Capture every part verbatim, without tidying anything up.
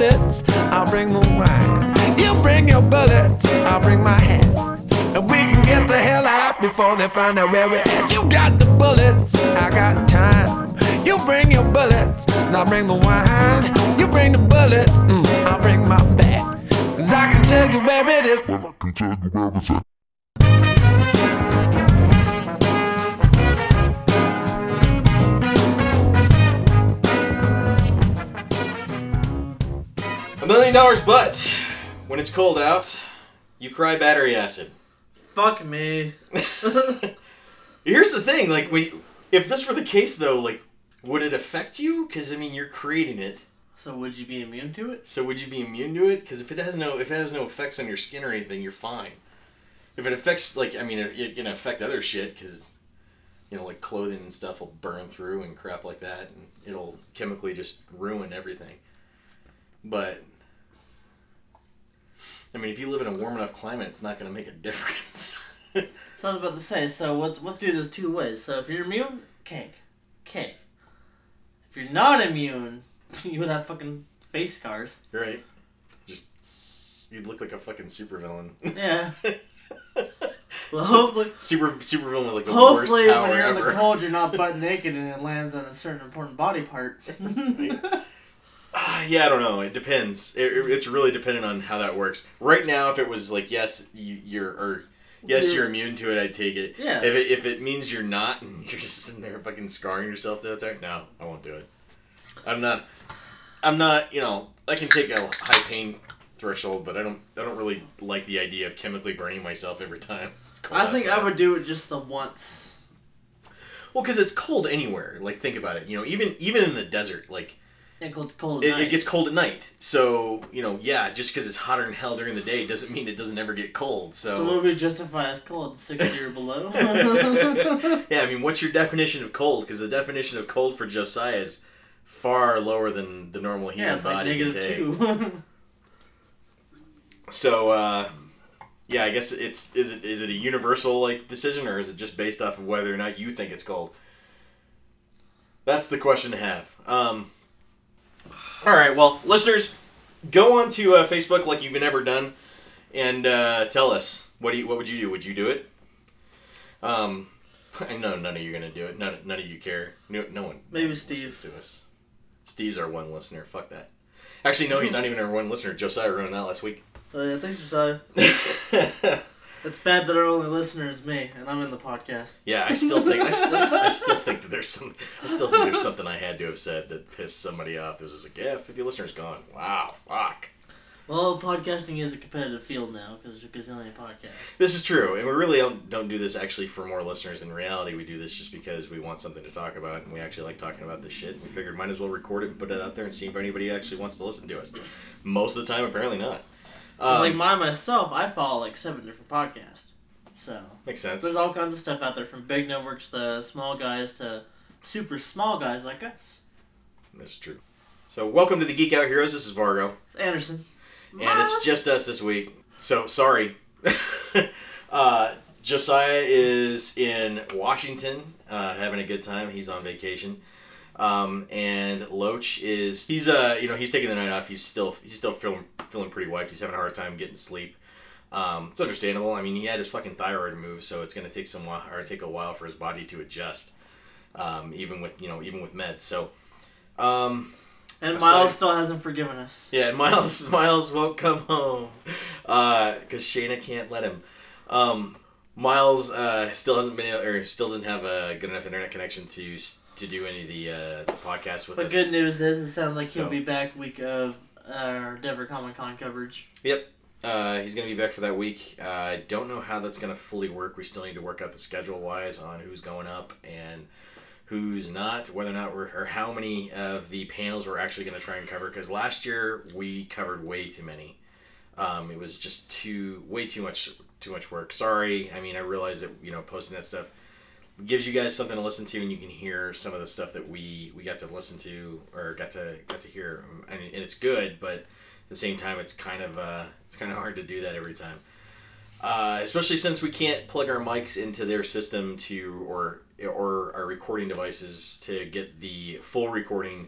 bullets, I'll bring the wine. You bring your bullets, I'll bring my hat. And we can get the hell out before they find out where we're at. You got the bullets, I got time. You bring your bullets, and I'll bring the wine. You bring the bullets, mm, I'll bring my bat. 'Cause I can tell you where it is. Well, I can tell you where it's at. A million dollars, but when it's cold out, you cry battery acid. Fuck me. Here's the thing, like, we, if this were the case, though, like, would it affect you? Because, I mean, you're creating it. So would you be immune to it? So would you be immune to it? Because if it has no, if it has no effects on your skin or anything, you're fine. If it affects, like, I mean, it, it can affect other shit, because, you know, like, clothing and stuff will burn through and crap like that, and it'll chemically just ruin everything. But, I mean, if you live in a warm enough climate, it's not going to make a difference. So I was about to say, so let's, let's do this two ways. So if you're immune, cake. Cake. If you're not immune, you would have fucking face scars. Right. Just, you'd look like a fucking supervillain. Yeah. Well, hopefully... Super, supervillain with, like, the hopefully worst power when you're ever. in the cold, you're not butt naked and it lands on a certain important body part. Uh, yeah, I don't know. It depends. It, it, it's really dependent on how that works. Right now, if it was like, yes, you, you're, or yes, you're, you're immune to it, I'd take it. Yeah. If it if it means you're not, and you're just sitting there fucking scarring yourself the other time, no, I won't do it. I'm not. I'm not. You know, I can take a high pain threshold, but I don't. I don't really like the idea of chemically burning myself every time. It's cold I think outside. I would do it just the once. Well, because it's cold anywhere. Like, think about it. You know, even even in the desert, like. Yeah, cold, cold It, it gets cold at night. So, you know, yeah, just because it's hotter than hell during the day doesn't mean it doesn't ever get cold. So, So what would we justify as cold? sixty or below? yeah, I mean, what's your definition of cold? Because the definition of cold for Josiah is far lower than the normal human Yeah, it's like body can negative take. two. So, uh, yeah, I guess it's is it is it a universal like decision, or is it just based off of whether or not you think it's cold? That's the question to have. Um, all right, well, listeners, go on to uh, Facebook like you've never done, and uh, tell us what do you what would you do? Would you do it? Um, I know none of you are gonna do it. None none of you care. No, no one. Maybe no one Steve. listens to us. Steve's our one listener. Fuck that. Actually, no, he's not even our one listener. Josiah ruined that last week. Oh yeah, thanks, Josiah. It's bad that our only listener is me, and I'm in the podcast. Yeah, I still think I still I still think that there's some I still think there's something I had to have said that pissed somebody off. There's just like, yeah, fifty listeners gone. Wow, fuck. Well, podcasting is a competitive field now because there's a gazillion podcasts. This is true, and we really don't, don't do this actually for more listeners. In reality, we do this just because we want something to talk about, and we actually like talking about this shit. We figured might as well record it and put it out there and see if anybody actually wants to listen to us. Most of the time, apparently not. Um, like my myself, I follow like seven different podcasts. So makes sense. there's all kinds of stuff out there, from big networks to small guys to super small guys like us. That's true. So welcome to the Geek Out Heroes. This is Vargo. It's Anderson. And it's just us this week. So, sorry. uh, Josiah is in Washington, uh, having a good time. He's on vacation. Um, and Loach is, he's, uh, you know, he's taking the night off. He's still, he's still feeling, feeling pretty wiped. He's having a hard time getting sleep. Um, it's understandable. I mean, he had his fucking thyroid removed, so it's going to take some while, or take a while for his body to adjust. Um, even with, you know, even with meds. So, um... And Aside, Miles still hasn't forgiven us. Yeah, and Miles Miles won't come home because uh, Shayna can't let him. Um, Miles uh, still hasn't been able, or still doesn't have a good enough internet connection to to do any of the uh, podcasts with but us. But good news is, it sounds like he'll So. be back week of our Denver Comic Con coverage. Yep, uh, he's gonna be back for that week. Uh, I don't know how that's gonna fully work. We still need to work out the schedule wise on who's going up and who's not, whether or not we're, or how many of the panels we're actually going to try and cover, because last year we covered way too many. Um, it was just too, way too much, too much work. Sorry, I mean, I realize that, you know, posting that stuff gives you guys something to listen to, and you can hear some of the stuff that we, we got to listen to, or got to, got to hear, and, and it's good, but at the same time, it's kind of, uh, it's kind of hard to do that every time. Uh, especially since we can't plug our mics into their system to, or or our recording devices to get the full recording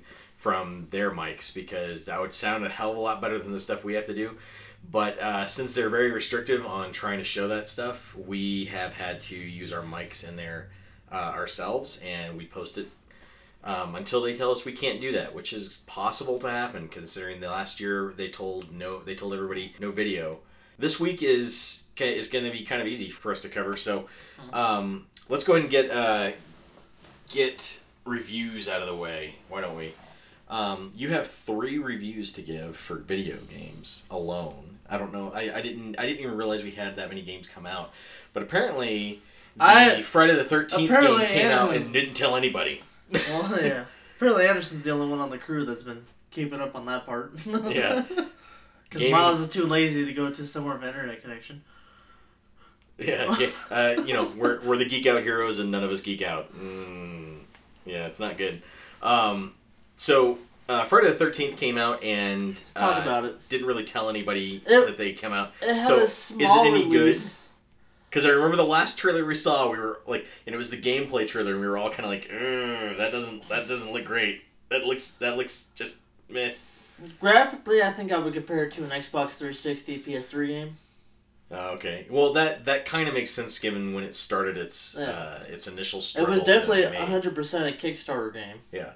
from their mics because that would sound a hell of a lot better than the stuff we have to do. But uh, since they're very restrictive on trying to show that stuff, we have had to use our mics in there uh, ourselves, and we post it um, until they tell us we can't do that, which is possible to happen considering the last year they told no, they told everybody no video. This week is is going to be kind of easy for us to cover, so um, let's go ahead and get uh, get reviews out of the way. Why don't we? Um, you have three reviews to give for video games alone. I don't know. I, I didn't. I didn't even realize we had that many games come out. But apparently, the I, Friday the thirteenth game came out and didn't tell anybody. Well, yeah. Apparently, Anderson's the only one on the crew that's been keeping up on that part. Yeah. Because Miles is too lazy to go to somewhere with internet connection. Yeah. yeah. Uh, you know, we're we're the geek out heroes, and none of us geek out. Mm, yeah, it's not good. Um, so. Uh, Friday the thirteenth came out and Let's talk uh, about it. Didn't really tell anybody it, that they came out. It had so a small is it any release. good? Because I remember the last trailer we saw, we were like, and it was the gameplay trailer, and we were all kind of like, that doesn't that doesn't look great. That looks that looks just meh. Graphically, I think I would compare it to an Xbox three sixty P S three game. Uh, okay, well that that kind of makes sense given when it started its Yeah. uh, its initial It struggle. was definitely to make- one hundred percent a Kickstarter game. Yeah.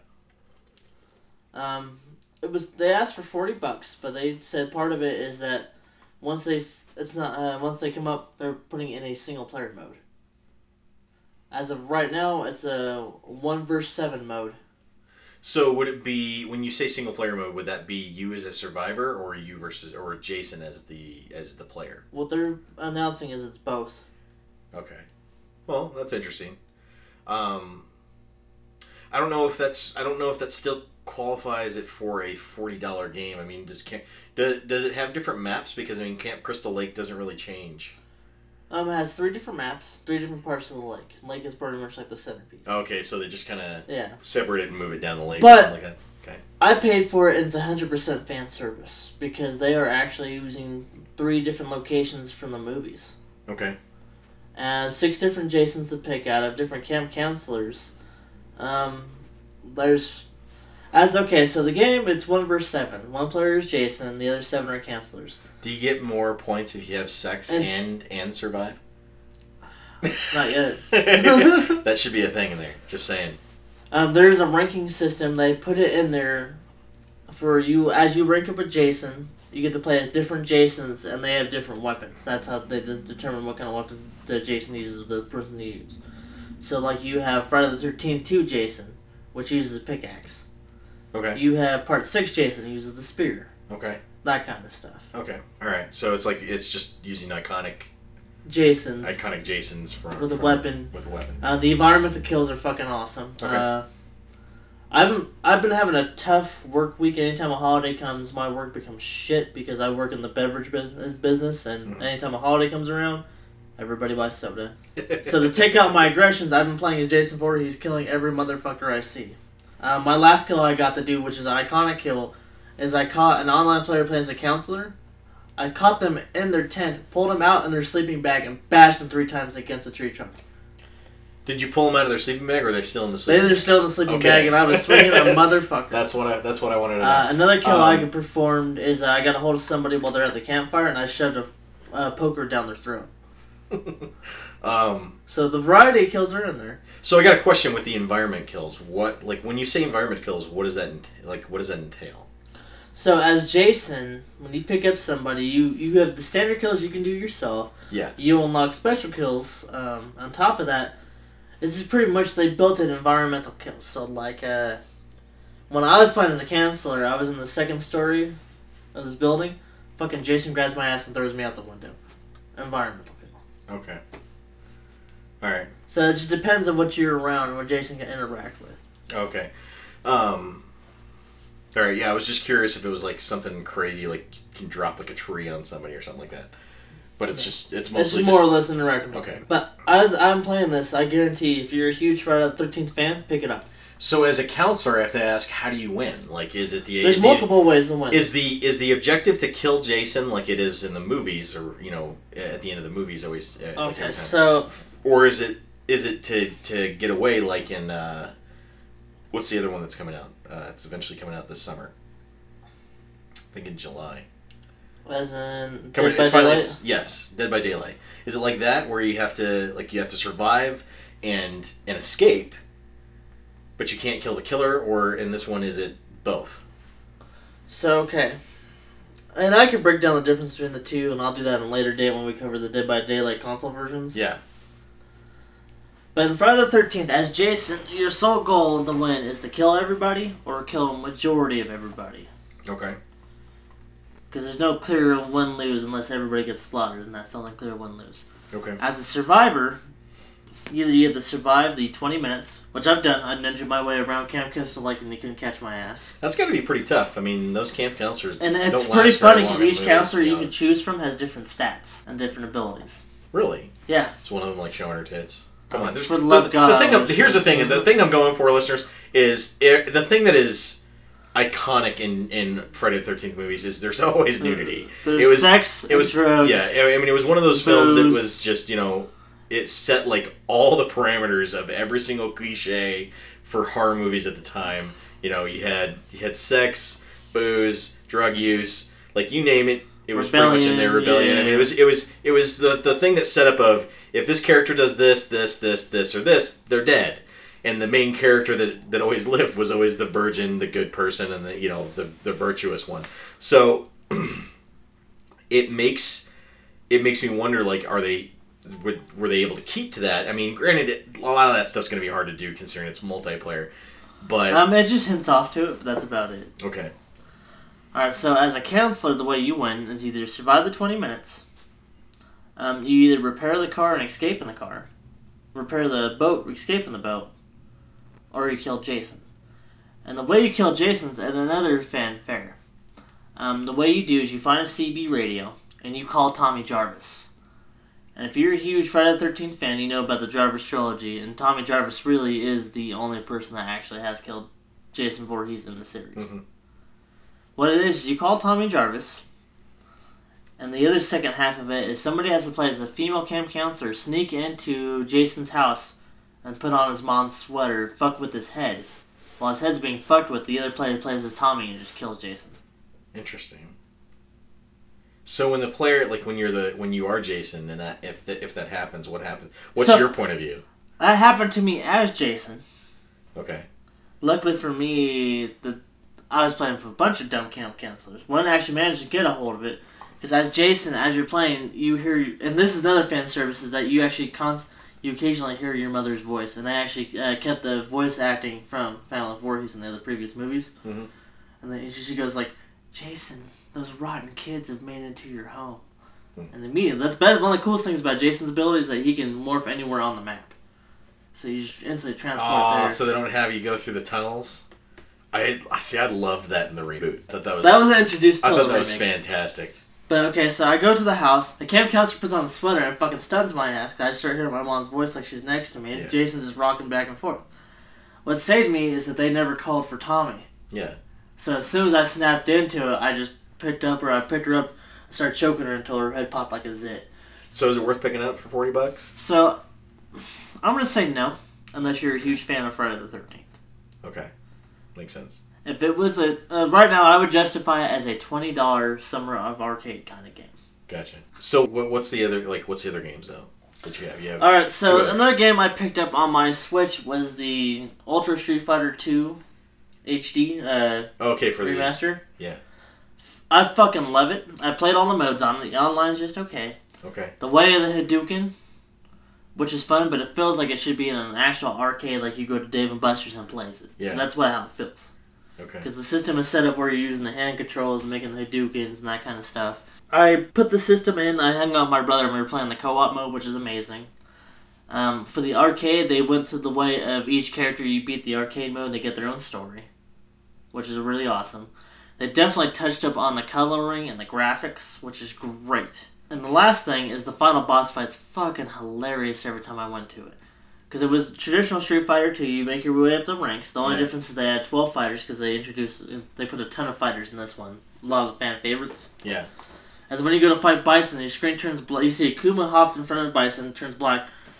Um, it was they asked for forty bucks, but they said part of it is that once they f- it's not uh, once they come up, they're putting in a single player mode. As of right now, it's a one versus seven mode. So would it be when you say single player mode? Would that be you as a survivor, or you versus, or Jason as the as the player? What they're announcing is it's both. Okay, well that's interesting. Um, I don't know if that's I don't know if that still qualifies it for a forty dollar game. I mean, does camp, does does it have different maps? Because I mean, Camp Crystal Lake doesn't really change. Um, it has three different maps, three different parts of the lake. Lake is pretty much like the centerpiece. Okay, so they just kind of Yeah. separate it and move it down the lake. But- or something like that. Okay. I paid for it, and it's one hundred percent fan service because they are actually using three different locations from the movies. Okay. And six different Jasons to pick out of, different camp counselors. Um, there's... As okay, so the game, it's one versus seven. One player is Jason, the other seven are counselors. Do you get more points if you have sex And- and and survive? Not yet. That should be a thing in there. Just saying. Um, there's a ranking system. They put it in there for you. As you rank up with Jason, you get to play as different Jasons, and they have different weapons. That's how they de- determine what kind of weapons the Jason uses, the person to use. So, like, you have Friday the thirteenth two Jason, which uses a pickaxe. Okay. You have Part six Jason, who uses the spear. Okay. That kind of stuff. Okay. All right. So it's like it's just using iconic, Jasons. iconic Jasons from With a from- weapon. With a weapon. Uh, the environmental kills are fucking awesome. Okay. Uh, I've I've been having a tough work week. Anytime a holiday comes, my work becomes shit because I work in the beverage business, business and Mhm. anytime a holiday comes around, everybody buys soda. So to take out my aggressions, I've been playing as Jason Ford. He's killing every motherfucker I see. Uh, my last kill I got to do, which is an iconic kill, is I caught an online player playing as a counselor. I caught them in their tent, pulled them out in their sleeping bag, and bashed them three times against a tree trunk. Did you pull them out of their sleeping bag, or are they still in the They sleeping were still in the sleeping Okay. bag, and I was swinging a motherfucker. That's what I. That's what I wanted to know. Uh, another kill I Um, performed is uh, I got a hold of somebody while they're at the campfire, and I shoved a uh, poker down their throat. um. So the variety of kills are in there. So I got a question with the environment kills. What like when you say environment kills, what does that ent- like? What does that entail? So as Jason, when you pick up somebody, you, you have the standard kills you can do yourself. Yeah. You unlock special kills. Um, on top of that, this is pretty much they built in environmental kills. So like uh, when I was playing as a counselor, I was in the second story of this building. Fucking Jason grabs my ass and throws me out the window. Environmental kill. Okay. All right. So it just depends on what you're around and what Jason can interact with. Okay. Um. All right. Yeah, I was just curious if it was like something crazy, like you can drop like a tree on somebody or something like that. But it's just it's It's mostly just more just or less interactive. Okay. But as I'm playing this, I guarantee if you're a huge Friday the thirteenth fan, pick it up. So as a counselor, I have to ask, how do you win? Like, is it the There's is the- multiple ways to win. Is the is the objective to kill Jason like it is in the movies, or you know, at the end of the movies always? Uh, like every okay, time? so Or is it is it to, to get away like in uh, What's the other one that's coming out? Uh, it's eventually coming out this summer. I think in July. As in Coming, Dead by it's finally, Daylight? it's, yes, Dead by Daylight. Is it like that where you have to like you have to survive and and escape, but you can't kill the killer? Or in this one, is it both? So okay, and I could break down the difference between the two, and I'll do that in a later date when we cover the Dead by Daylight console versions. Yeah. But in Friday the thirteenth, as Jason, your sole goal to win is to kill everybody or kill a majority of everybody. Okay. Because there's no clear win-lose unless everybody gets slaughtered, and that's the only clear win-lose. Okay. As a survivor, either you have to survive the twenty minutes, which I've done. I ninja my way around Camp Crystal Lake and they couldn't catch my ass. That's got to be pretty tough. I mean, those camp counselors And it's don't pretty last very funny long because in each movies, counselor you know. can choose from has different stats and different abilities. Really? Yeah. Is one of them like showing her tits? Come on. there's- For the love of God, the thing I I'm, wish here's the it thing. was- The thing I'm going for, listeners, is it, the thing that is iconic in, in Friday the thirteenth movies is there's always nudity. There's it was sex it was and drugs. Yeah, I mean it was one of those films that booze. was just, you know, it set like all the parameters of every single cliche for horror movies at the time. You know, you had you had sex, booze, drug use, like you name it, it was pretty much in there. Rebellion. yeah. I mean, it was it was it was the the thing that set up of if this character does this, this, this, this, or this, they're dead. And the main character that, that always lived was always the virgin, the good person, and the you know the the virtuous one. So it makes it makes me wonder, like, are they were, were they able to keep to that? I mean, granted, it, a lot of that stuff's going to be hard to do considering it's multiplayer. But Um, it just hints off to it, but that's about it. okay, Alright, so as a counselor, the way you win is either survive the twenty minutes, um, you either repair the car and escape in the car, repair the boat, escape in the boat, or you kill Jason. And the way you kill Jason's at another fanfare. Um, the way you do is you find a C B radio, and you call Tommy Jarvis. And if you're a huge Friday the thirteenth fan, you know about the Jarvis trilogy, and Tommy Jarvis really is the only person that actually has killed Jason Voorhees in the series. Mm-hmm. What it is, is you call Tommy Jarvis, and the other second half of it is somebody has to play as a female camp counselor, sneak into Jason's house, and put on his mom's sweater, fuck with his head. While his head's being fucked with, the other player plays as Tommy and just kills Jason. Interesting. So when the player, like when you're the when you are Jason, and that if the, if that happens, what happens? What's So- your point of view? That happened to me as Jason. Okay. Luckily for me, the I was playing for a bunch of dumb camp counselors. One actually managed to get a hold of it, because as Jason, as you're playing, you hear, and this is another fan service, is that you actually const, you occasionally hear your mother's voice, and they actually uh, kept the voice acting from Family Voorhees in the other previous movies. Mm-hmm. And then she goes like, "Jason, those rotten kids have made it into your home." Mm. And immediately, that's best, one of the coolest things about Jason's ability is that he can morph anywhere on the map. So you just instantly transport Oh, there. so they don't have you go through the tunnels? I I see. I loved that in the reboot. Thought that was that was introduced to I the thought that was remake. fantastic. But okay, so I go to the house. The camp counselor puts on the sweater and fucking stuns my ass. 'Cause I start hearing my mom's voice like she's next to me, and Yeah. Jason's just rocking back and forth. What saved me is that they never called for Tommy. Yeah. So as soon as I snapped into it, I just picked up her. I picked her up, and started choking her until her head popped like a zit. So is it worth picking up for forty bucks? So I'm gonna say no, unless you're a huge fan of Friday the thirteenth. Okay, makes sense. If it was a uh, right now, I would justify it as a twenty dollar Summer of Arcade kind of game. Gotcha. So what, what's the other like? What's the other games though that you have? You have. All right, two so others. another game I picked up on my Switch was the Ultra Street Fighter two H D uh, Okay, for the remaster. yeah. I fucking love it. I played all the modes on it. The online's just okay. Okay. The way of the Hadouken, which is fun, but it feels like it should be in an actual arcade, like you go to Dave and Buster's and plays it. Yeah. That's what how it feels. Okay. Because the system is set up where you're using the hand controls and making the Hadoukens and that kind of stuff. I put the system in, I hung out with my brother and we were playing the co-op mode, which is amazing. Um, for the arcade, they went to the way of each character you beat the arcade mode, they get their own story, which is really awesome. They definitely touched up on the coloring and the graphics, which is great. And the last thing is the final boss fight's fucking hilarious every time I went to it. Because it was traditional Street Fighter two, you make your way up the ranks. The only Right. difference is they had twelve fighters because they introduced, they put a ton of fighters in this one. A lot of the fan favorites. Yeah. As when you go to fight Bison, your screen turns black. You see Akuma hopped in front of Bison, turns black.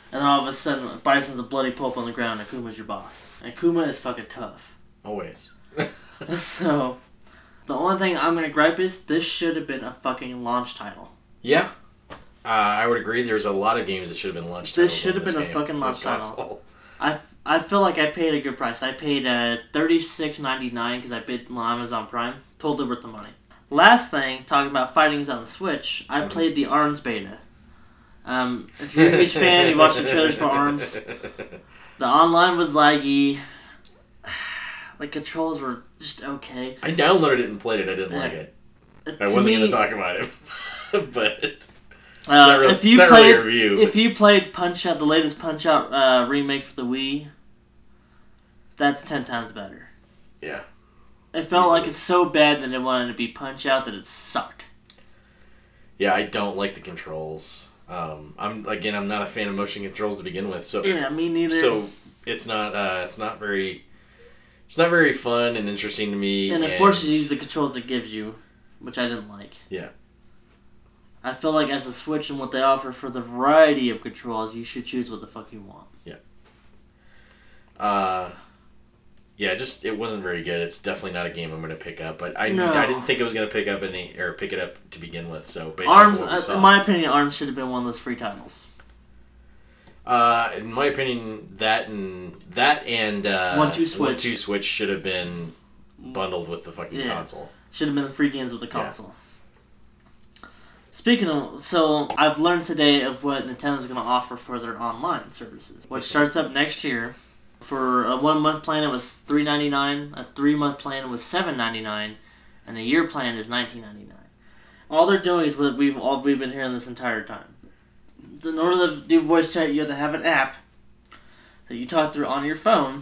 And then all of a sudden, Bison's a bloody pulp on the ground, and Kuma's your boss. And Kuma is fucking tough. Always. So, the only thing I'm gonna gripe is, this should have been a fucking launch title. Yeah. Uh, I would agree. There's a lot of games that should have been launch titles. This should have been a game, fucking launch title. Console. I, I feel like I paid a good price. I paid uh, thirty-six ninety-nine because I bid on Amazon Prime. Totally worth the money. Last thing, talking about fightings on the Switch, I mm-hmm. played the ARMS beta. Um, if you're a huge fan, you watch the trailers for ARMS. The online was laggy. The controls were just okay. I downloaded it and played it. I didn't yeah. like it. I wasn't going to talk about it, but uh, really, if you played, really a review. If you played Punch Out, the latest Punch Out uh, remake for the Wii, that's ten times better. Yeah. It felt Easily. like it's so bad that it wanted to be Punch Out that it sucked. Yeah, I don't like the controls. Um, I'm again, I'm not a fan of motion controls to begin with. So yeah, me neither. So it's not, uh, it's not very, it's not very fun and interesting to me. And it and... forces you to use the controls it gives you, which I didn't like. Yeah. I feel like as a Switch and what they offer for the variety of controls, you should choose what the fuck you want. Yeah. Uh. Yeah, just it wasn't very good. It's definitely not a game I'm going to pick up, but I no. I didn't think I was going to pick up any or pick it up to begin with. So based ARMS, on what we saw, in my opinion, ARMS should have been one of those free titles. Uh, in my opinion, that and that and uh, One Two Switch, One Two Switch should have been bundled with the fucking yeah. console. Should have been the free games with the console. Yeah. Speaking of, so I've learned today of what Nintendo's going to offer for their online services, which starts up next year. For a one month plan, it was three ninety-nine. A three month plan was seven ninety-nine, and a year plan is nineteen ninety-nine. All they're doing is what we've all we've been hearing this entire time. In order to do voice chat, you have to have an app that you talk through on your phone,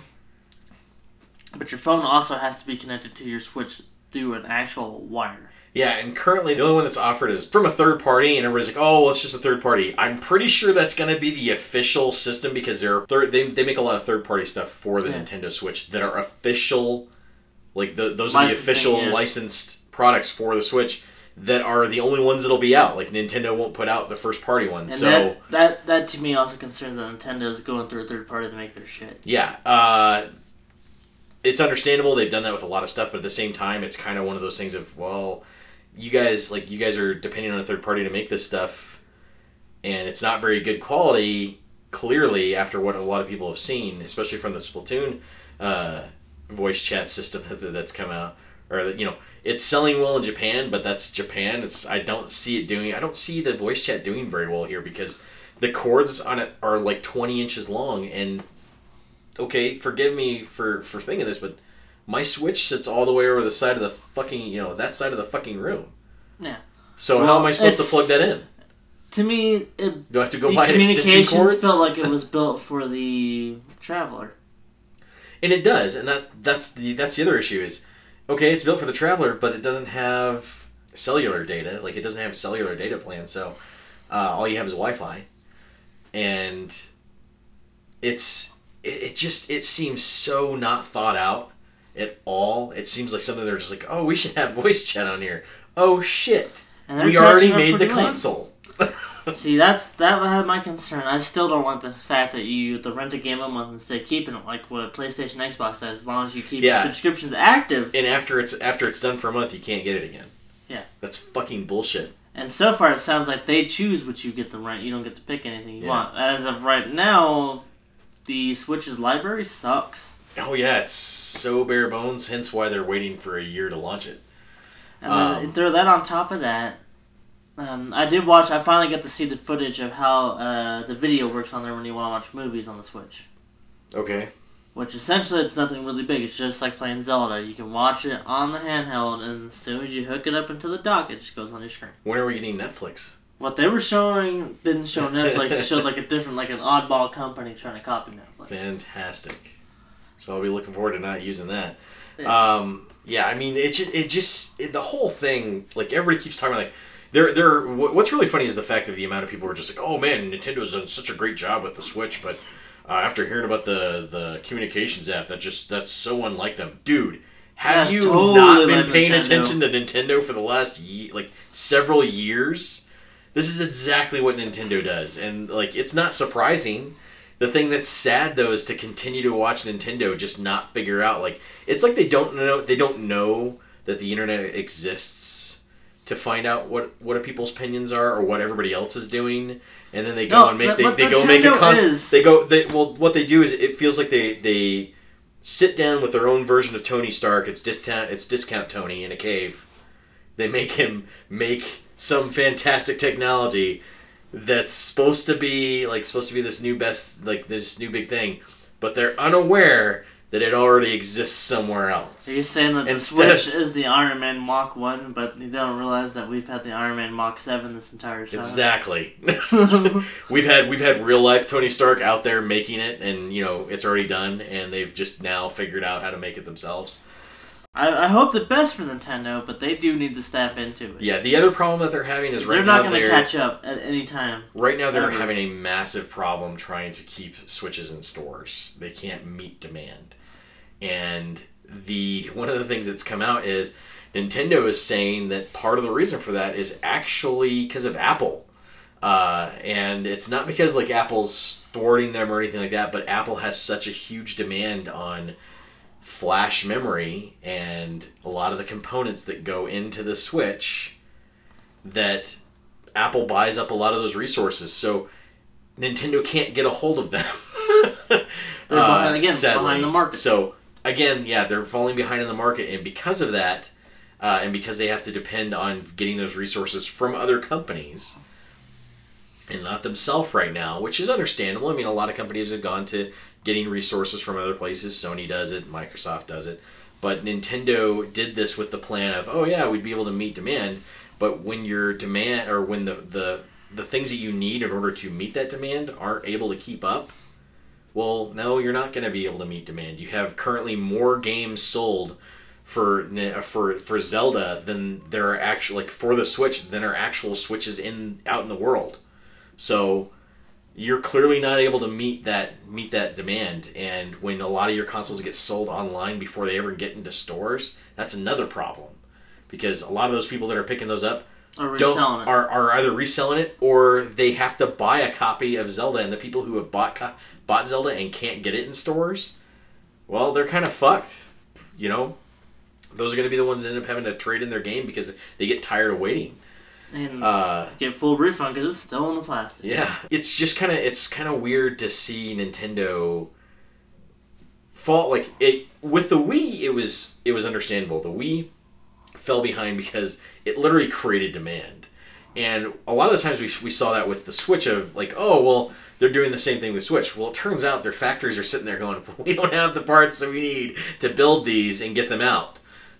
but your phone also has to be connected to your Switch through an actual wire. Yeah, and currently the only one that's offered is from a third party, and everybody's like, oh, well, it's just a third party. I'm pretty sure that's going to be the official system because they're third, they they make a lot of third party stuff for the yeah. Nintendo Switch that are official, like the, those are the official yeah. licensed products for the Switch that are the only ones that'll be out. Like Nintendo won't put out the first party ones. And so that, that, that to me also concerns that Nintendo's going through a third party to make their shit. Yeah, uh, it's understandable. They've done that with a lot of stuff, but at the same time, it's kind of one of those things of, well... You guys like you guys are depending on a third party to make this stuff, and it's not very good quality. Clearly, after what a lot of people have seen, especially from the Splatoon uh, voice chat system that's come out, or that you know it's selling well in Japan, but that's Japan. It's I don't see it doing. I don't see the voice chat doing very well here because the cords on it are like twenty inches long, and okay, forgive me for for thinking this, but. My Switch sits all the way over the side of the fucking, you know, that side of the fucking room. Yeah. So well, how am I supposed to plug that in? To me, it, do I have to go buy an extension cords? Communications felt like it was built for the Traveler. And it does, and that that's the that's the other issue is, okay, it's built for the Traveler, but it doesn't have cellular data. Like it doesn't have a cellular data plan, so uh, all you have is Wi-Fi, and it's it, it just it seems so not thought out. At all, it seems like something they're just like, oh, we should have voice chat on here. Oh shit, we already made the console. See, that's that had my concern. I still don't like the fact that you have to rent a game a month instead of keeping it like what PlayStation, Xbox does. As long as you keep yeah. subscriptions active. And after it's after it's done for a month, you can't get it again. Yeah, that's fucking bullshit. And so far, it sounds like they choose what you get to rent. You don't get to pick anything you yeah. want. As of right now, the Switch's library sucks. Oh yeah, it's so bare bones, hence why they're waiting for a year to launch it. And um, then throw that on top of that. Um, I did watch, I finally got to see the footage of how uh, the video works on there when you want to watch movies on the Switch. Okay. Which essentially it's nothing really big, it's just like playing Zelda. You can watch it on the handheld, and as soon as you hook it up into the dock, it just goes on your screen. When are we getting Netflix? What they were showing didn't show Netflix, it showed like a different, like an oddball company trying to copy Netflix. Fantastic. So I'll be looking forward to not using that. Yeah, um, yeah I mean, it just, it just it, the whole thing, like, everybody keeps talking about, like, they're, they're, what's really funny is the fact of the amount of people who are just like, oh, man, Nintendo's done such a great job with the Switch, but uh, after hearing about the, the communications app, that just, that's so unlike them. Dude, have that's you totally not been like paying Nintendo. attention to Nintendo for the last, ye- like, several years? This is exactly what Nintendo does, and like it's not surprising. The thing that's sad though is to continue to watch Nintendo just not figure out like it's like they don't know they don't know that the internet exists to find out what what people's opinions are or what everybody else is doing, and then they go No, and make but- they, but they go Nintendo make a con- is- they go they well what they do is it feels like they they sit down with their own version of Tony Stark. It's discount it's discount Tony in a cave. They make him make some fantastic technology that's supposed to be like supposed to be this new best like this new big thing, but they're unaware that it already exists somewhere else. Are you saying that the Instead Switch is the Iron Man Mach one, but you don't realize that we've had the Iron Man Mach seven this entire time? Exactly. we've had we've had real life Tony Stark out there making it, and you know it's already done, and they've just now figured out how to make it themselves. I, I hope the best for Nintendo, but they do need to step into it. Yeah, the other problem that they're having is right they're now not going to they're catch up at any time. right now they're ever. having a massive problem trying to keep Switches in stores. They can't meet demand. And the one of the things that's come out is Nintendo is saying that part of the reason for that is actually because of Apple. Uh, and it's not because like Apple's thwarting them or anything like that, but Apple has such a huge demand on flash memory and a lot of the components that go into the Switch that Apple buys up a lot of those resources. So Nintendo can't get a hold of them. They're behind, uh, again, sadly. behind the market. So again, yeah, they're falling behind in the market, and because of that, uh, and because they have to depend on getting those resources from other companies and not themselves right now, which is understandable. I mean, a lot of companies have gone to getting resources from other places. Sony does it, Microsoft does it, but Nintendo did this with the plan of, oh yeah, we'd be able to meet demand, but when your demand or when the the the things that you need in order to meet that demand aren't able to keep up, well, no, you're not going to be able to meet demand. You have currently more games sold for for for Zelda than there are actually like for the Switch than are actual Switches in out in the world. So you're clearly not able to meet that meet that demand. And when a lot of your consoles get sold online before they ever get into stores, that's another problem, because a lot of those people that are picking those up Or don't reselling it. are, are either reselling it or they have to buy a copy of Zelda, and the people who have bought co- bought Zelda and can't get it in stores, well, they're kind of fucked. You know, those are going to be the ones that end up having to trade in their game because they get tired of waiting. And Uh, get full refund because it's still in the plastic. yeah, it's just kind of it's kind of weird to see Nintendo fall like it with the Wii. It was it was understandable. The Wii fell behind because it literally created demand, and a lot of the times we we saw that with the Switch of like, oh well, they're doing the same thing with Switch. Well, it turns out their factories are sitting there going, we don't have the parts that we need to build these and get them out.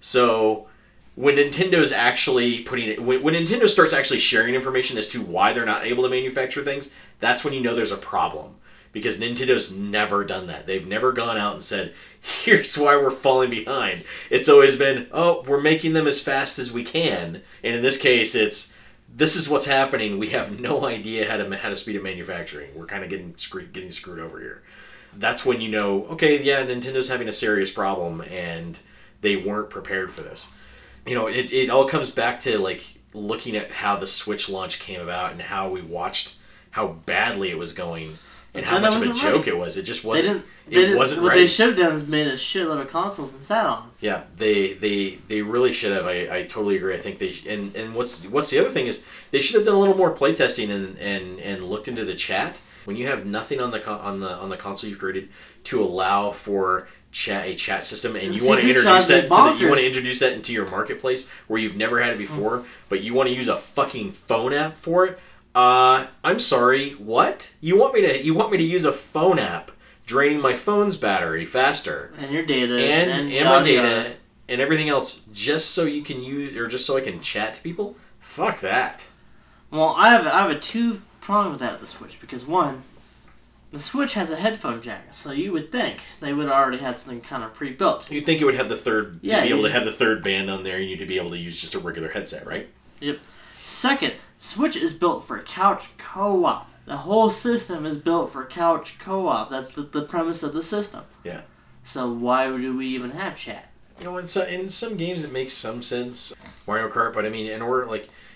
So when Nintendo's actually putting it, when, when Nintendo starts actually sharing information as to why they're not able to manufacture things, that's when you know there's a problem. Because Nintendo's never done that. They've never gone out and said, here's why we're falling behind. It's always been, oh, we're making them as fast as we can. And in this case, it's, this is what's happening. We have no idea how to how to speed up manufacturing. We're kind of getting screwed, getting screwed over here. That's when you know, okay, yeah, Nintendo's having a serious problem, and they weren't prepared for this. You know, it, it all comes back to like looking at how the Switch launch came about and how we watched how badly it was going and how Nintendo much of a wasn't joke ready. it was. It just They wasn't. didn't. They It didn't wasn't what ready. they should have done is made a shitload of consoles and sat on them. Yeah, they they they really should have. I, I totally agree. I think they and and what's what's the other thing is they should have done a little more playtesting and, and and looked into the chat. When you have nothing on the con- on the on the console you've created to allow for chat a chat system, and you See, want to this introduce drives me that to the, you bonkers. want to introduce that into your marketplace where you've never had it before, but you want to use a fucking phone app for it. Uh, I'm sorry. What? You want me to you want me to use a phone app draining my phone's battery faster? And your data. and and, and my yada data yada. and everything else just so you can use or just so I can chat to people? Fuck that. Well, I have I have a two prong with that with the Switch because one, the Switch has a headphone jack, so you would think they would already have something kind of pre-built. You'd think it would have the third Yeah, you'd be able you to have the third band on there and you'd be able to use just a regular headset, right? Yep. Second, Switch is built for couch co-op. The whole system is built for couch co-op. That's the, the premise of the system. Yeah. So why do we even have chat? You know, in, so, in some games it makes some sense, Mario Kart, but I mean, in order, like,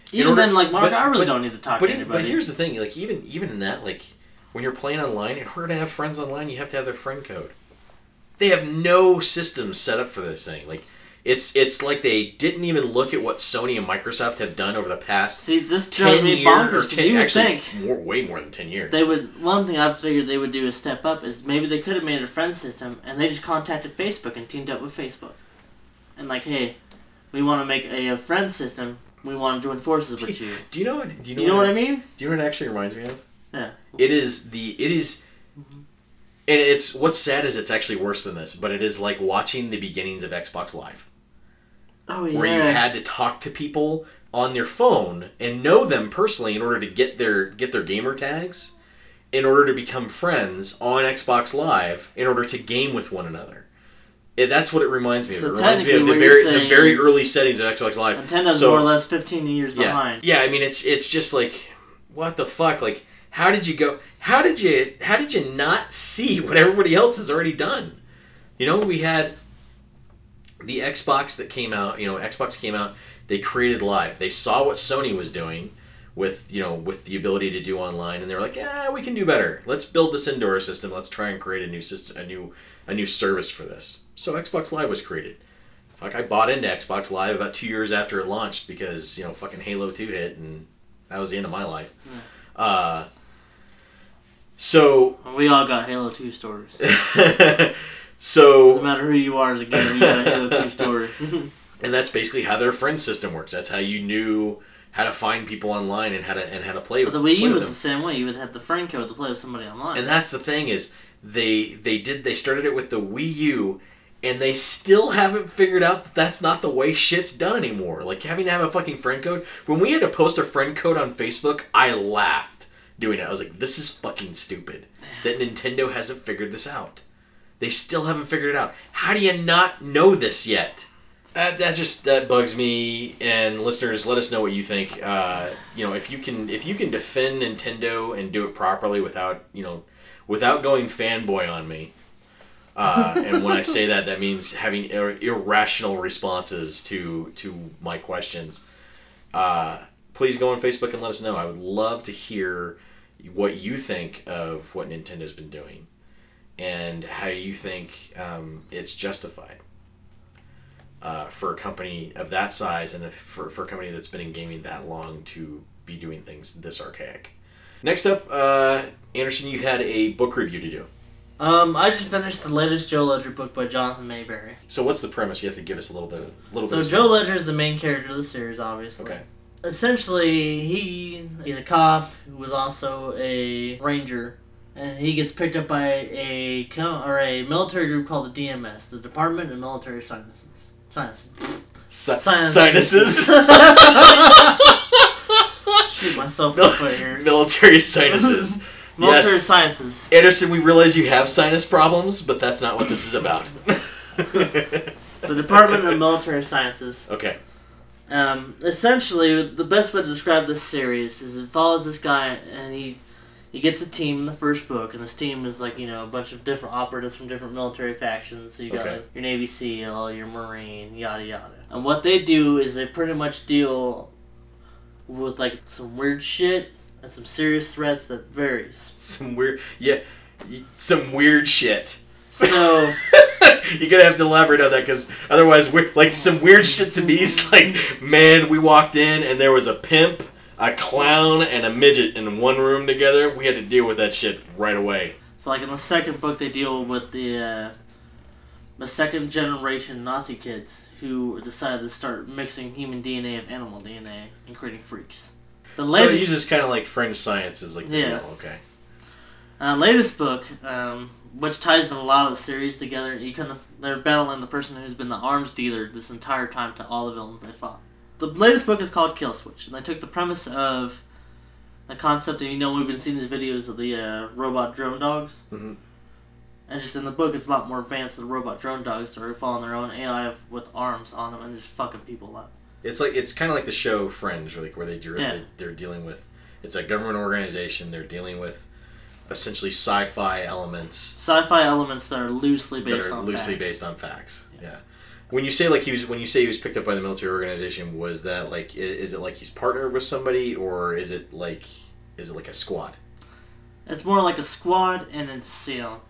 Even order, then, like Mark, but, I really but, don't need to talk but, to in, anybody. but here's the thing, like even even in that, like when you're playing online, in order to have friends online, you have to have their friend code. They have no systems set up for this thing. Like it's it's like they didn't even look at what Sony and Microsoft have done over the past See, this drives ten me years, bonkers or because ten, you would actually think more, way more than ten years. they would. One thing I've figured they would do is step up is maybe they could have made a friend system and they just contacted Facebook and teamed up with Facebook, and like, hey, we want to make a, a friend system. We want to join forces with you. Do you know? Do you know, You know what, what I it- mean? Do you know what it actually reminds me of? Yeah. It is the it is, and it's what's sad is it's actually worse than this. But it is like watching the beginnings of Xbox Live, Oh yeah. where you had to talk to people on their phone and know them personally in order to get their get their gamer tags, in order to become friends on Xbox Live, in order to game with one another. It, that's what it reminds me of. So It reminds me of the technically what you're very the saying very is early settings of Xbox Live. Nintendo's So- more or less fifteen years Yeah, behind. yeah. I mean, it's it's just like, what the fuck? Like, how did you go? How did you how did you not see what everybody else has already done? You know, we had the Xbox that came out. You know, Xbox came out. They created Live. They saw what Sony was doing with you know with the ability to do online, and they were like, yeah, we can do better. Let's build this into our system. Let's try and create a new system, a new a new service for this. So Xbox Live was created. Like, I bought into Xbox Live about two years after it launched because, you know, fucking Halo two hit, and that was the end of my life. Yeah. Uh, so... We all got Halo two stories. so... Doesn't matter who you are as a gamer, you got a Halo two story. And that's basically how their friend system works. That's how you knew how to find people online and how to and how to play But with the Wii play U with was them. the same way. You would have the friend code to play with somebody online. And that's the thing is, they they did they started it with the Wii U, and they still haven't figured out that that's not the way shit's done anymore. Like, having to have a fucking friend code. When we had to post a friend code on Facebook, I laughed doing it. I was like, this is fucking stupid that Nintendo hasn't figured this out. They still haven't figured it out. How do you not know this yet? That, that just that bugs me. And listeners, let us know what you think. Uh, you know, if you can if you can defend Nintendo and do it properly without you know without going fanboy on me. Uh, and when I say that, that means having ir- irrational responses to to my questions. Uh, please go on Facebook and let us know. I would love to hear what you think of what Nintendo's been doing and how you think um, it's justified uh, for a company of that size and for, for a company that's been in gaming that long to be doing things this archaic. Next up, uh, Anderson, you had a book review to do. Um, I just finished the latest Joe Ledger book by Jonathan Mayberry. So what's the premise? You have to give us a little bit, a little So bit. of Joe synopsis. Ledger is the main character of the series, obviously. Okay. Essentially, he he's a cop who was also a ranger, and he gets picked up by a co- or a military group called the D M S, the Department of Military Sciences. Science. Si- Science. Sinuses. Shoot myself in the foot here. Military sinuses. Military Yes. Sciences. Anderson, we realize you have sinus problems, but that's not what this is about. The Department of Military Sciences. Okay. Um, essentially, the best way to describe this series is it follows this guy, and he he gets a team in the first book, and this team is like, you know, a bunch of different operatives from different military factions. So you got Okay. like, your Navy SEAL, your Marine, yada yada. And what they do is they pretty much deal with like some weird shit and some serious threats that varies. Some weird, yeah, y- some weird shit. So You're gonna have to elaborate on that, because otherwise, we're, like, some weird shit to me is like, man, we walked in and there was a pimp, a clown, and a midget in one room together. We had to deal with that shit right away. So, like in the second book, they deal with the uh, the second generation Nazi kids who decided to start mixing human D N A with animal D N A and creating freaks. The So it latest, uses kind of like French science is like the Yeah. deal. Okay. uh, latest book, um, which ties in a lot of the series together, you kind of they're battling the person who's been the arms dealer this entire time to all the villains they fought. The latest book is called Kill Switch, and they took the premise of the concept, and you know we've been seeing these videos of the uh, robot drone dogs. Mhm. And just in the book, it's a lot more advanced than robot drone dogs that are following their own A I with arms on them and just fucking people up. It's like it's kind of like the show Fringe, like where they do Yeah. they, they're dealing with. It's a government organization. They're dealing with essentially sci-fi elements Sci-fi elements that are loosely that based are on loosely fact. based on facts. Yes. When you say like he was, when you say he was picked up by the military organization, was that like, i- is it like he's partnered with somebody, or is it like, is it like a squad? It's more like a squad, and it's, you know,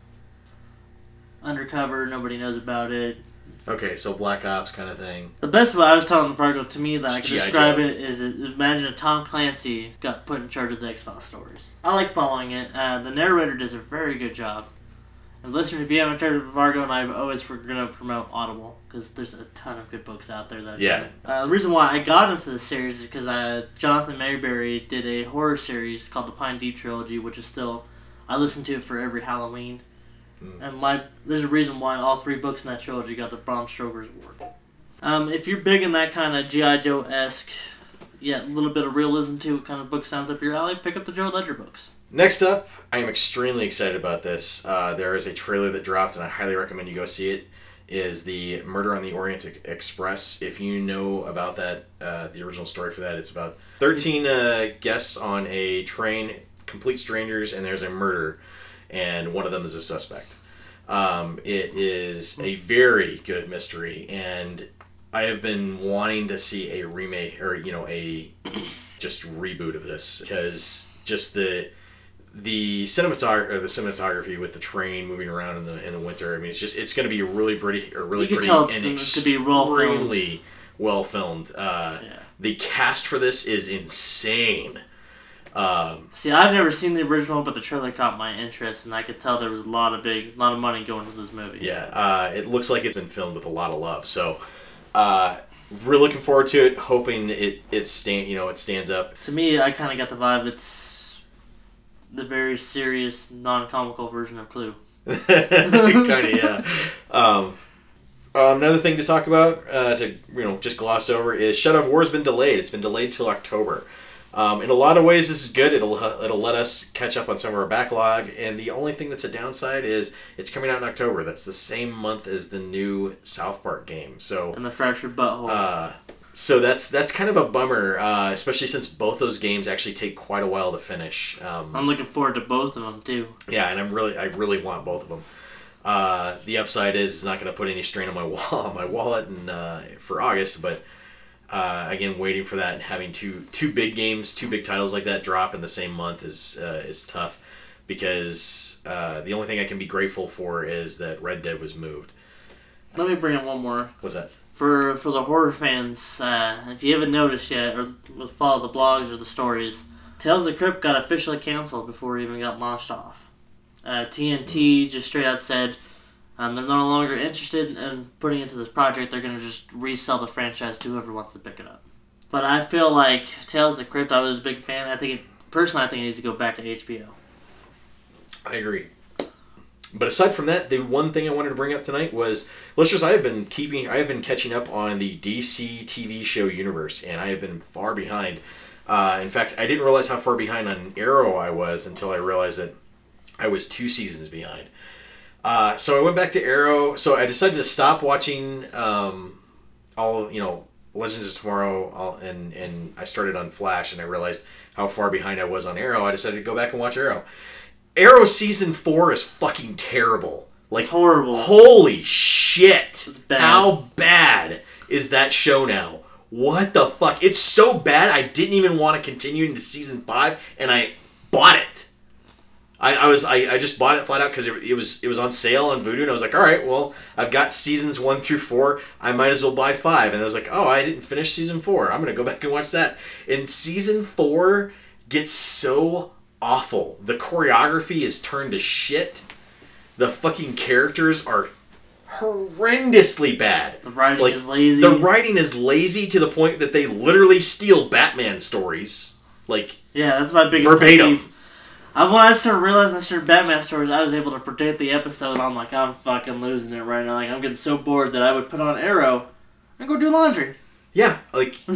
undercover, nobody knows about it. Okay, so Black Ops kind of thing. The best way I was telling Fargo, to me, that I can G I describe Joe. it is, imagine if Tom Clancy got put in charge of the X-Files stories. I like following it. Uh, the narrator does a very good job. And listeners, if you haven't heard of Fargo and I, I'm always going to promote Audible, because there's a ton of good books out there. That Yeah. Uh, the reason why I got into this series is because uh, Jonathan Mayberry did a horror series called the Pine Deep Trilogy, which is still, I listen to it for every Halloween. Mm. And my there's a reason why all three books in that trilogy got the Bram Stoker's Award. Um, if you're big in that kind of G I. Joe-esque, yeah, a little bit of realism to it kind of book sounds up your alley, pick up the Joe Ledger books. Next up, I am extremely excited about this. Uh, there is a trailer that dropped, and I highly recommend you go see it. Is the Murder on the Orient Express. If you know about that, uh, the original story for that, it's about thirteen uh, guests on a train, complete strangers, and there's a murder, and one of them is a suspect. Um, it is a very good mystery, and I have been wanting to see a remake, or, you know, a just reboot of this, because just the... The cinematog- or the cinematography with the train moving around in the in the winter. I mean, it's just it's going to be really pretty or really you can pretty tell it's and gonna- extremely to be well filmed. well filmed. Uh, Yeah. The cast for this is insane. Um, See, I've never seen the original, but the trailer caught my interest, and I could tell there was a lot of big, lot of money going into this movie. yeah, uh, it looks like it's been filmed with a lot of love. So, uh, really looking forward to it. Hoping it it stand you know it stands up. To me, I kind of got the vibe it's the very serious, non-comical version of Clue. kind of, yeah. Um, uh, another thing to talk about, uh, to you know, just gloss over, is Shadow of War has been delayed. It's been delayed till October. Um, in a lot of ways, this is good. It'll it'll let us catch up on some of our backlog. And the only thing that's a downside is it's coming out in October. That's the same month as the new South Park game. So And the fractured butthole. uh, so that's that's kind of a bummer, uh, especially since both those games actually take quite a while to finish. Um, I'm looking forward to both of them too. Yeah, and I'm really, I really want both of them. Uh, the upside is it's not going to put any strain on my wall, on my wallet, and uh, for August. But uh, again, waiting for that and having two two big games, two big titles like that drop in the same month is uh, is tough. Because uh, the only thing I can be grateful for is that Red Dead was moved. Let me bring up one more. What's that? For for the horror fans, uh, if you haven't noticed yet, or follow the blogs or the stories, Tales of the Crypt got officially canceled before it even got launched off. Uh, T N T just straight out said um, they're no longer interested in putting into this project. They're going to just resell the franchise to whoever wants to pick it up. But I feel like Tales of the Crypt, I was a big fan. I think it, personally, I think it needs to go back to H B O. I agree. But aside from that, the one thing I wanted to bring up tonight was, listeners, I have been keeping, I have been catching up on the D C T V show universe, and I have been far behind. Uh, in fact, I didn't realize how far behind on Arrow I was until I realized that I was two seasons behind. Uh, so I went back to Arrow. So I decided to stop watching um, all, you know, Legends of Tomorrow, all, and and I started on Flash, and I realized how far behind I was on Arrow. I decided to go back and watch Arrow. Arrow season four is fucking terrible. Like, It's horrible. Holy shit! It's bad. How bad is that show now? What the fuck? It's so bad I didn't even want to continue into season five, and I bought it. I, I was I, I just bought it flat out because it, it was it was on sale on Vudu, and I was like, all right, well, I've got seasons one through four. I might as well buy five. And I was like, oh, I didn't finish season four. I'm gonna go back and watch that. And season four gets so awful. The choreography is turned to shit. The fucking characters are horrendously bad. The writing Like, is lazy. The writing is lazy to the point that they literally steal Batman stories. Like, Yeah, that's my biggest verbatim. pet peeve. I, when I started realizing I started Batman stories, I was able to predict the episode. I'm like, I'm fucking losing it right now. Like, I'm getting so bored that I would put on Arrow and go do laundry. Yeah, like, uh,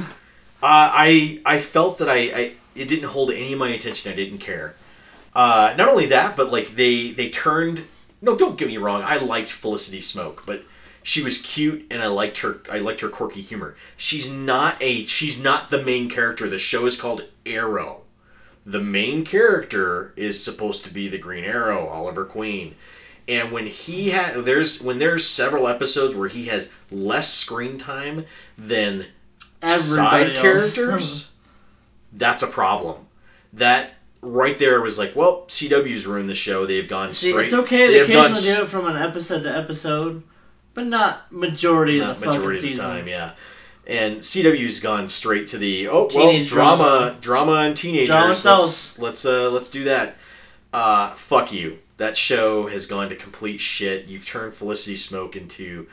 I I felt that I, I it didn't hold any of my attention. I didn't care. Uh, not only that, but like they they turned. No, don't get me wrong. I liked Felicity Smoke, but she was cute, and I liked her. I liked her quirky humor. She's not a. She's not the main character. The show is called Arrow. The main character is supposed to be the Green Arrow, Oliver Queen, And when he had there's when there's several episodes where he has less screen time than Everybody side else. characters, that's a problem. That right there was like, well, C W's ruined the show. They've gone See, straight. it's okay they to have gone occasionally s- do it from an episode to episode, but not majority not of the majority fucking of the season. time, yeah. And C W's gone straight to the oh Teenage well drama, drama. drama and teenagers. Drama let's sells. let's uh let's do that. Uh, fuck you. That show has gone to complete shit. You've turned Felicity Smoke into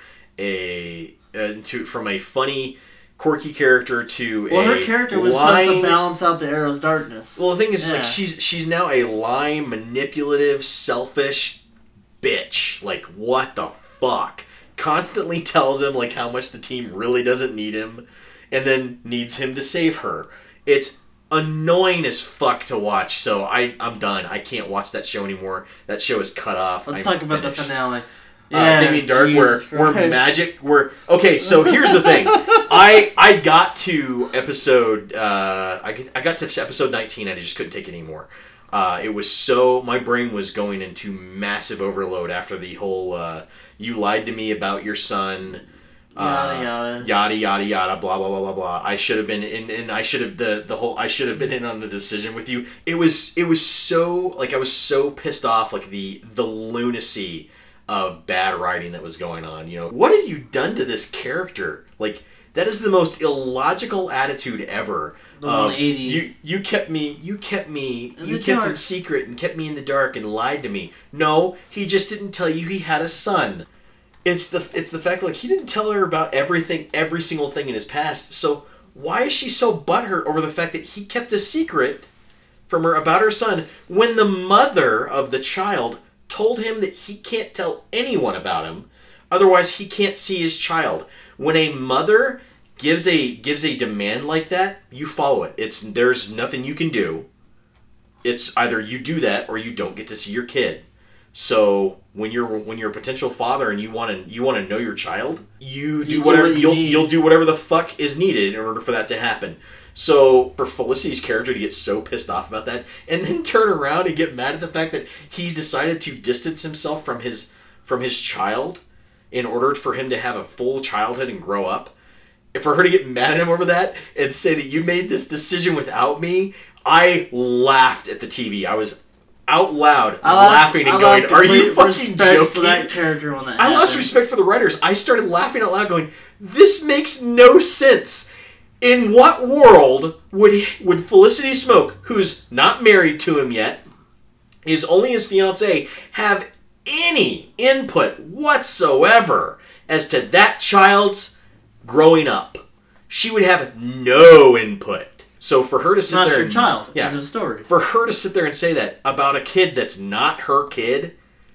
a uh, into from a funny, quirky character to Well, a her character was lying, supposed to balance out the Arrow's darkness. Well, the thing is, Yeah. like she's she's now a lying, manipulative, selfish bitch. Like, what the fuck? Constantly tells him like how much the team really doesn't need him, and then needs him to save her. It's annoying as fuck to watch. So I I'm done. I can't watch that show anymore. That show is cut off. Let's I'm talk about finished. the finale. Uh, Yeah, Damien Dark, where Jesus where Christ. magic, where okay. So here's the thing, I I got to episode uh I get- I got to episode nineteen. I just couldn't take it anymore. Uh, it was so my brain was going into massive overload after the whole uh, you lied to me about your son. Yada, uh, yada. yada yada yada blah blah blah blah blah. I should have been in, and I should have the the whole I should have been in on the decision with you. It was it was so like I was so pissed off, like the the lunacy of bad writing that was going on. You know, what have you done to this character? Like, that is the most illogical attitude ever. The of, one eighty. You you kept me you kept me In you the kept him dark. secret and kept me in the dark and lied to me. No, he just didn't tell you he had a son. It's the it's the fact like he didn't tell her about everything, every single thing in his past. So why is she so butthurt over the fact that he kept a secret from her about her son when the mother of the child told him that he can't tell anyone about him, otherwise he can't see his child. When a mother gives a gives a demand like that, you follow it. It's there's nothing you can do. It's either you do that or you don't get to see your kid. So when you're when you're a potential father and you want to you want to know your child, you do do whatever what you you'll need. you'll do whatever the fuck is needed in order for that to happen. So for Felicity's character to get so pissed off about that and then turn around and get mad at the fact that he decided to distance himself from his from his child in order for him to have a full childhood and grow up, for her to get mad at him over that and say that you made this decision without me, I laughed at the T V. I was out loud I lost, laughing and I going, lost "Are you complete fucking respect joking?" for that character when that I lost happened. respect for the writers. I started laughing out loud, going, "This makes no sense. In what world would would Felicity Smoke, who's not married to him yet, is only his fiance, have any input whatsoever as to that child's growing up? She would have no input." So for her to sit Not there your and, child yeah, in the story. for her to sit there and say that about a kid that's not her kid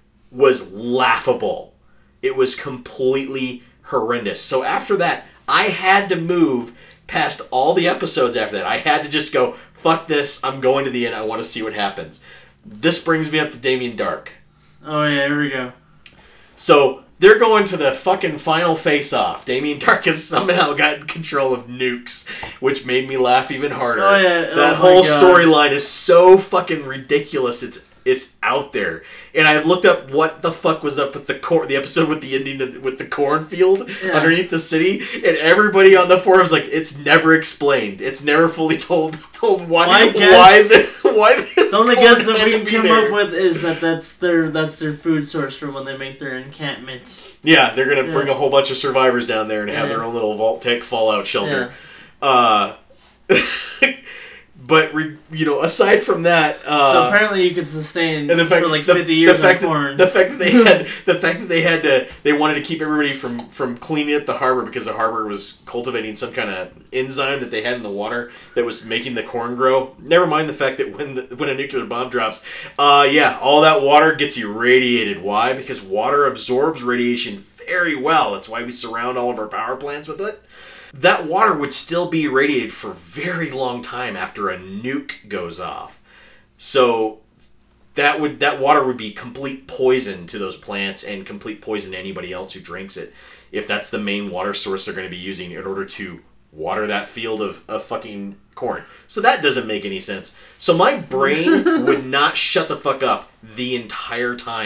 was laughable. It was completely horrendous. So after that, I had to move past all the episodes after that. I had to just go, fuck this, I'm going to the end, I want to see what happens. This brings me up to Damien Dark. Oh yeah, here we go. So they're going to the fucking final face-off. Damien Dark has somehow gotten control of nukes, which made me laugh even harder. Oh, yeah. That Oh, my whole God. storyline is so fucking ridiculous. It's it's out there. And I looked up what the fuck was up with the cor- the episode with the ending of, with the cornfield Yeah. underneath the city, and everybody on the forums like, it's never explained. It's never fully told told why My why guess- this why this The only corn guess that had we to can be come there. up with is that that's their that's their food source for when they make their encampment. Yeah, they're gonna Yeah. bring a whole bunch of survivors down there and have Yeah. their own little Vault-Tec fallout shelter. Uh, but re, you know, aside from that, uh, So apparently you could sustain and the fact, for like the, fifty the years fact on that, corn. the fact that they had the fact that they had to they wanted to keep everybody from from cleaning up the harbor because the harbor was cultivating some kind of enzyme that they had in the water that was making the corn grow. Never mind the fact that when the, when a nuclear bomb drops, uh, yeah, all that water gets irradiated. Why? Because water absorbs radiation very well. That's why we surround all of our power plants with it. That water would still be irradiated for a very long time after a nuke goes off. So that would that water would be complete poison to those plants and complete poison to anybody else who drinks it, if that's the main water source they're going to be using in order to water that field of, of fucking corn. So that doesn't make any sense. So my brain would not shut the fuck up the entire time.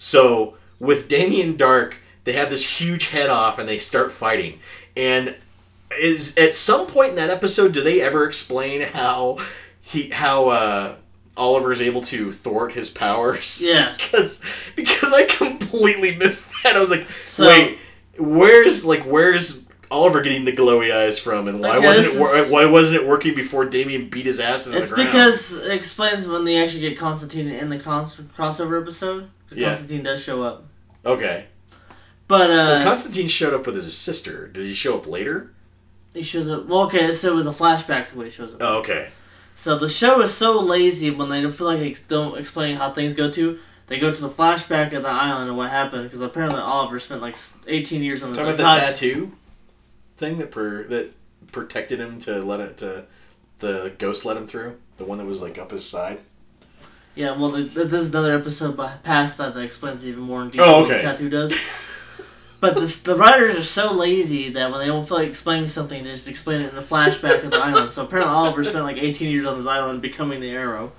So with Damien Dark, they have this huge head off and they start fighting. And is at some point in that episode, do they ever explain how he how uh, Oliver is able to thwart his powers? Yeah. Because because I completely missed that. I was like, So- wait, where's like where's Oliver getting the glowy eyes from, and why Okay, wasn't this it wor- is- why wasn't it working before Damien beat his ass into It's the ground? because it explains when they actually get Constantine in the cons- crossover episode. 'Cause Yeah. Constantine does show up. Okay. But, uh... Well, Constantine showed up with his sister. Did he show up later? he shows up... Well, okay, so it was a flashback the way he shows up. Oh, okay. So the show is so lazy when they don't feel like they don't explain how things go to. They go to the flashback of the island and what happened, because apparently Oliver spent like eighteen years on this. Talking like, about the God- tattoo thing that per that protected him to let it to the ghost let him through. The one that was like up his side. Yeah, well, the, this is another episode by, past that that explains even more in detail Oh, what the okay. tattoo does. But this, the writers are so lazy that when they don't feel like explaining something, they just explain it in the flashback of the island. So apparently Oliver spent like eighteen years on this island becoming the Arrow.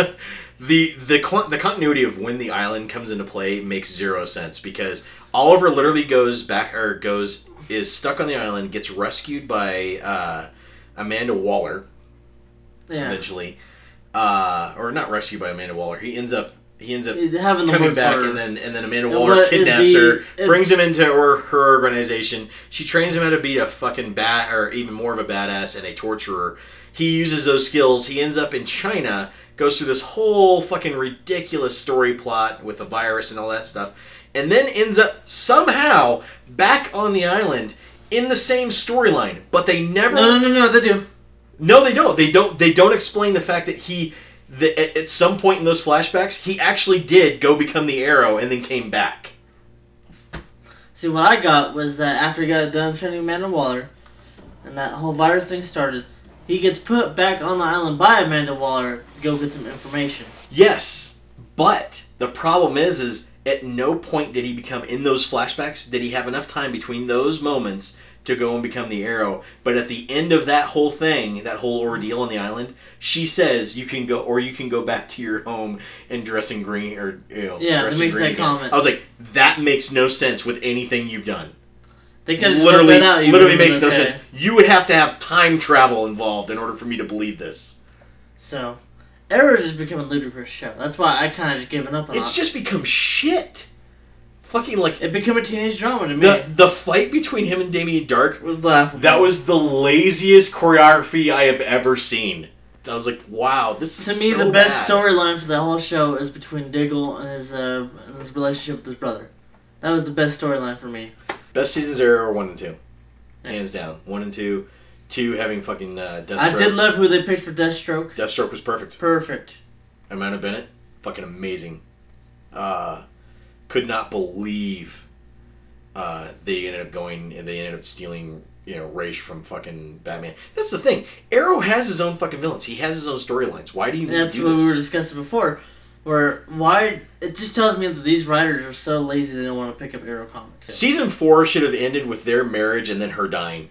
the the con- the continuity of when the island comes into play makes zero sense because Oliver literally goes back or goes is stuck on the island, gets rescued by uh, Amanda Waller. Yeah. Eventually, uh, or not rescued by Amanda Waller. He ends up he ends up Having the coming wood back, for- and then and then Amanda And Waller what is kidnaps the- her, it- brings him into her, her organization. She trains him how to be a fucking bat, or even more of a badass and a torturer. He uses those skills. He ends up in China, goes through this whole fucking ridiculous story plot with a virus and all that stuff, and then ends up somehow back on the island in the same storyline. But they never. No, no, no, no, they do. No, they don't. They don't. They don't explain the fact that he, that at, at some point in those flashbacks, he actually did go become the Arrow and then came back. See, what I got was that after he got done training Amanda Waller, and that whole virus thing started, he gets put back on the island by Amanda Waller to go get some information. Yes, but the problem is, is at no point did he become in those flashbacks. Did he have enough time between those moments to go and become the Arrow? But at the end of that whole thing, that whole ordeal on the island, she says you can go, or you can go back to your home and dress in green, or you know, Yeah, dress it in makes green that again. comment. I was like, that makes no sense with anything you've done. They could have Literally, that out. you literally would've been makes no okay. sense. You would have to have time travel involved in order for me to believe this. So, Arrow's just becoming a ludicrous show. That's why I kind of just given up on It's it. just become shit. Fucking like It became a teenage drama to me. the the fight between him and Damien Dark. It was laughable. That was the laziest choreography I have ever seen. I was like, wow, this is To me, so the best bad. storyline for the whole show is between Diggle and his uh, and his relationship with his brother. That was the best storyline for me. Best seasons are one and two, hands down. One and two, two having fucking uh, Deathstroke. I did love who they picked for Deathstroke. Deathstroke was perfect. Perfect. Amanda Bennett, fucking amazing. Uh, could not believe uh, they ended up going and they ended up stealing, you know, Raish from fucking Batman. That's the thing. Arrow has his own fucking villains. He has his own storylines. Why do you need That's to do what this? we were discussing before. Where why it just tells me that these writers are so lazy they don't want to pick up Arrow comics. Season four should have ended with their marriage and then her dying.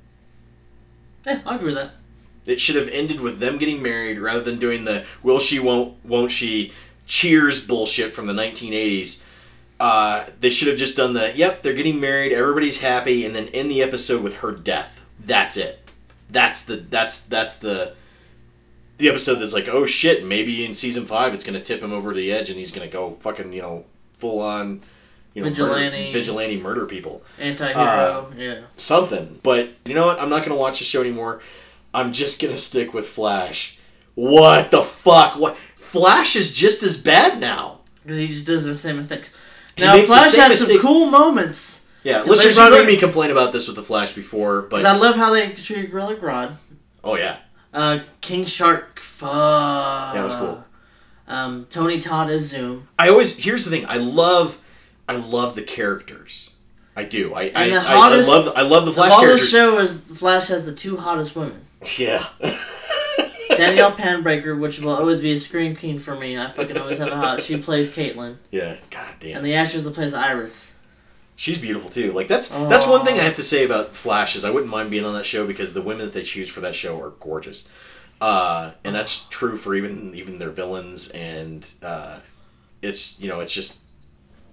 Yeah, I agree with that. It should have ended with them getting married rather than doing the will she, won't, won't she, cheers bullshit from the nineteen eighties. Uh, they should have just done the, yep, they're getting married, everybody's happy, and then end the episode with her death. That's it. That's the, that's, that's the, the episode that's like, oh shit, maybe in season five it's going to tip him over the edge and he's going to go fucking, you know, full on, you know, Vigilante. Murder, vigilante murder people. Anti-hero, Uh, yeah. Something. But you know what? I'm not going to watch the show anymore. I'm just going to stick with Flash. What the fuck? What? Flash is just as bad now. Because he just does the same mistakes. He Now, makes the Flash same had mistakes. some cool moments. Yeah, 'Cause listeners, they you've brought heard in- me complain about this with the Flash before, but... Because I love how they treated Gorilla Grodd. Oh, yeah. Uh, King Shark, fuck. Yeah, it was cool. Um, Tony Todd as Zoom. I always... Here's the thing. I love... I love the characters. I do. I I, And the I, hottest- I love I love the Flash All characters. this show is Flash has the two hottest women. Yeah. Danielle Panbreaker, which will always be a scream king for me. I fucking always have a hot. She plays Caitlyn. Yeah. God damn. And the actress that plays Iris. She's beautiful too. Like that's that's one thing I Aw. have to say about Flash is I wouldn't mind being on that show because the women that they choose for that show are gorgeous, uh, and that's true for even even their villains. And uh, it's you know it's just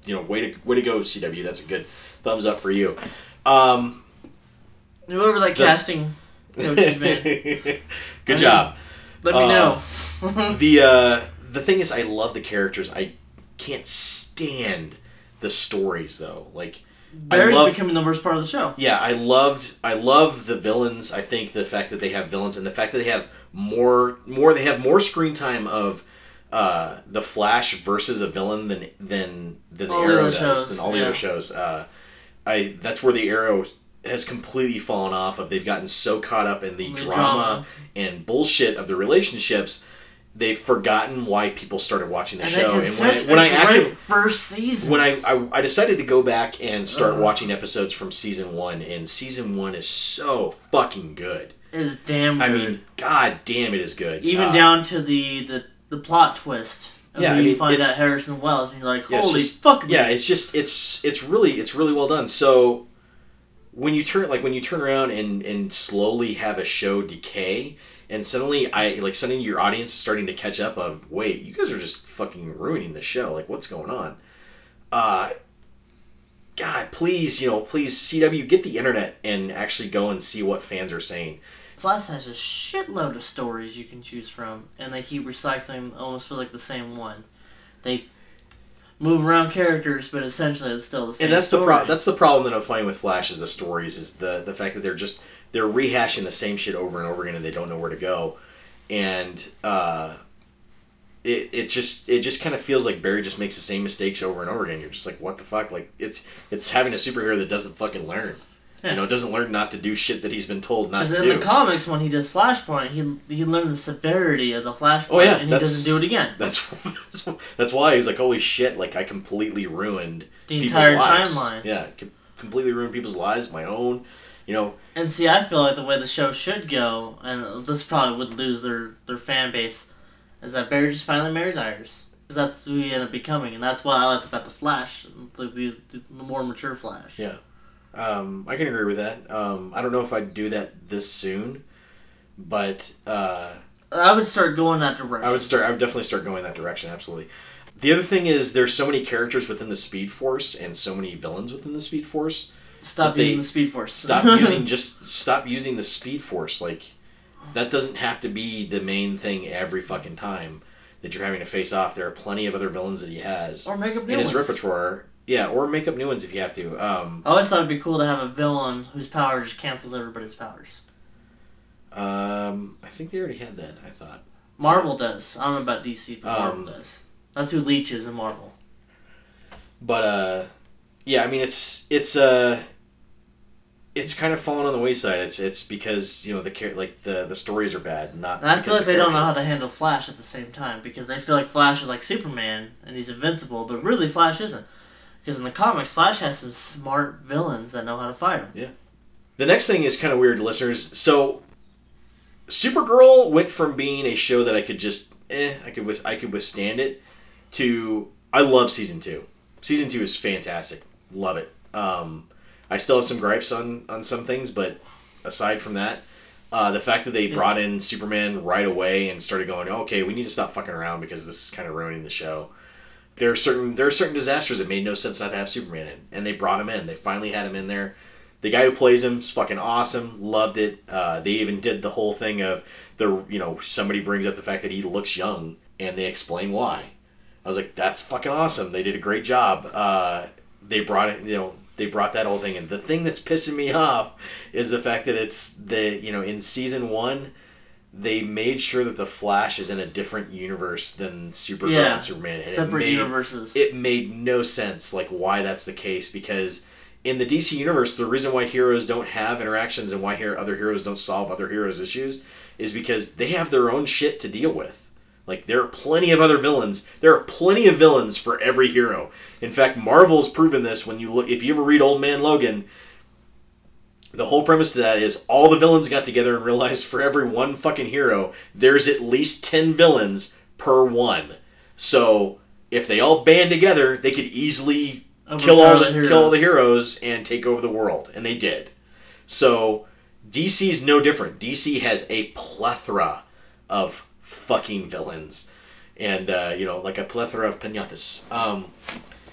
you know, way to way to go, C W. That's a good thumbs up for you. Um, Whoever that the, casting coach has been. Good I job. Mean, let me uh, know. the uh, the thing is, I love the characters. I can't stand the stories though. Like. Barry's love, becoming the worst part of the show. Yeah, I loved I love the villains. I think the fact that they have villains and the fact that they have more more they have more screen time of uh, the Flash versus a villain than than than the all Arrow the does shows, than all the yeah. other shows. Uh, I that's where the Arrow has completely fallen off of. They've gotten so caught up in the, the drama, drama and bullshit of the relationships. They've forgotten why people started watching the and show. And when I, when I acted first season, when I, I I decided to go back and start uh, watching episodes from season one, and season one is so fucking good. It is damn good. I mean, god damn, it is good. Even uh, down to the, the, the plot twist. Yeah, when I mean, you find it's, out Harrison Wells, and you're like, yeah, holy just, fuck! Yeah, me. it's just it's it's really it's really well done. So when you turn like when you turn around and and slowly have a show decay. And suddenly, I like suddenly your audience is starting to catch up on, wait, you guys are just fucking ruining the show. Like, what's going on? Uh, God, please, you know, please, C W, get the internet and actually go and see what fans are saying. Flash has a shitload of stories you can choose from, and they keep recycling almost feels like the same one. They move around characters, but essentially it's still the same And that's story. the pro- that's the problem that I'm finding with Flash is the stories, is the, the fact that they're just... They're rehashing the same shit over and over again, and they don't know where to go, and uh, it it just it just kind of feels like Barry just makes the same mistakes over and over again. You're just like, what the fuck? Like it's it's having a superhero that doesn't fucking learn. Yeah. You know, doesn't learn not to do shit that he's been told not to in do. In the comics, when he does Flashpoint, he he learned the severity of the Flashpoint, oh, yeah, and he doesn't do it again. That's that's that's why he's like, holy shit! Like I completely ruined the people's entire lives. timeline. Yeah, completely ruined people's lives, my own. You know, and see, I feel like the way the show should go, and this probably would lose their, their fan base, is that Barry just finally marries Iris. Because that's who he ended up becoming, and that's what I liked about the Flash, the, the, the more mature Flash. Yeah. Um, I can agree with that. Um, I don't know if I'd do that this soon, but... Uh, I would start going that direction. I would start. I would definitely start going that direction, absolutely. The other thing is, there's so many characters within the Speed Force, and so many villains within the Speed Force... Stop using the Speed Force. stop using just stop using the Speed Force. Like that doesn't have to be the main thing every fucking time that you're having to face off. There are plenty of other villains that he has or make up new in his ones. repertoire. Yeah, or make up new ones if you have to. Um, I always thought it'd be cool to have a villain whose power just cancels everybody's powers. Um, I think they already had that. I thought Marvel does. I don't know about D C, but um, Marvel does. That's who Leech is in Marvel. But uh, yeah, I mean it's it's uh. It's kind of fallen on the wayside. It's it's because you know the like the, the stories are bad. Not. And I feel like the they don't know how to handle Flash at the same time because they feel like Flash is like Superman and he's invincible, but really Flash isn't. Because in the comics, Flash has some smart villains that know how to fight him. Yeah. The next thing is kind of weird, listeners. So, Supergirl went from being a show that I could just eh I could I could withstand it to I love season two. Season two is fantastic. Love it. Um, I still have some gripes on, on some things, but aside from that, uh, the fact that they yeah. brought in Superman right away and started going, okay, we need to stop fucking around because this is kind of ruining the show. There are certain there are certain disasters that made no sense not to have Superman in, and they brought him in. They finally had him in there. The guy who plays him is fucking awesome. Loved it. Uh, they even did the whole thing of the you know somebody brings up the fact that he looks young, and they explain why. I was like, that's fucking awesome. They did a great job. Uh, they brought it, you know. They brought that whole thing in. The thing that's pissing me off is the fact that it's the you know in season one, they made sure that the Flash is in a different universe than Supergirl yeah, and Superman. And separate it made, universes. It made no sense like why that's the case because in the D C universe, the reason why heroes don't have interactions and why other heroes don't solve other heroes' issues is because they have their own shit to deal with. Like, there are plenty of other villains. There are plenty of villains for every hero. In fact, Marvel's proven this when you look... If you ever read Old Man Logan, the whole premise to that is all the villains got together and realized for every one fucking hero, there's at least ten villains per one. So, if they all band together, they could easily kill all the, the kill all the heroes and take over the world. And they did. So, D C's no different. D C has a plethora of fucking villains and uh, you know like a plethora of pinatas. Um,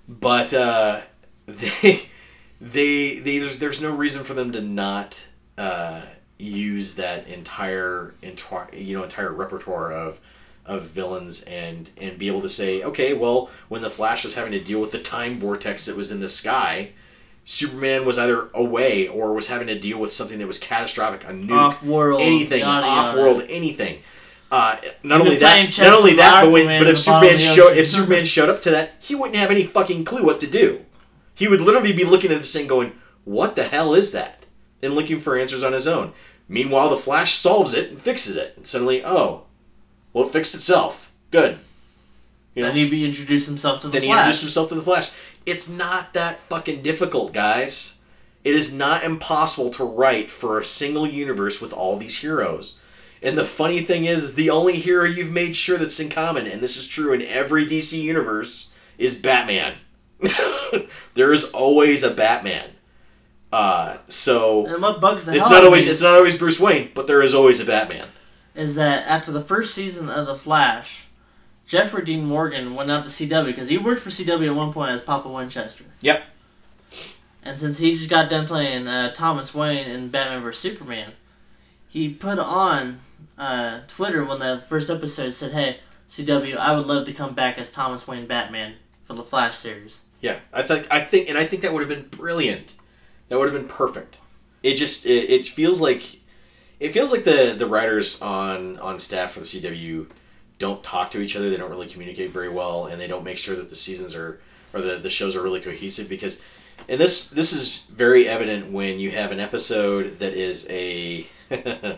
but uh, they they they there's there's no reason for them to not uh, use that entire entire you know entire repertoire of of villains and and be able to say, okay, well, when the Flash was having to deal with the time vortex that was in the sky, Superman was either away or was having to deal with something that was catastrophic, a nuke, off-world, anything, yada, off-world, yada. anything. Uh, not He only was that, playing not chess only with that, but when Aquaman but in if the bottom Superman of the showed ocean. if Superman showed up to that, he wouldn't have any fucking clue what to do. He would literally be looking at this thing, going, "What the hell is that?" and looking for answers on his own. Meanwhile, the Flash solves it and fixes it, and suddenly, oh, well, it fixed itself. Good. You know? Then he'd be introduced himself to the Then he Flash. introduced himself to the Flash. It's not that fucking difficult, guys. It is not impossible to write for a single universe with all these heroes. And the funny thing is, is the only hero you've made sure that's in common, and this is true in every D C universe, is Batman. There is always a Batman. Uh, so And what bugs the it's hell not out of always me it's not always Bruce Wayne, but there is always a Batman. is that after the first season of The Flash, Jeffrey Dean Morgan went out to C W because he worked for C W at one point as Papa Winchester. Yep. And since he just got done playing uh, Thomas Wayne in Batman versus. Superman, he put on uh, Twitter when the first episode said, "Hey, C W, I would love to come back as Thomas Wayne Batman for the Flash series." Yeah, I think I think and I think that would have been brilliant. That would have been perfect. It just it, it feels like it feels like the, the writers on, on staff for the C W don't talk to each other. They don't really communicate very well, and they don't make sure that the seasons are or the, the shows are really cohesive. Because, and this this is very evident when you have an episode that is a that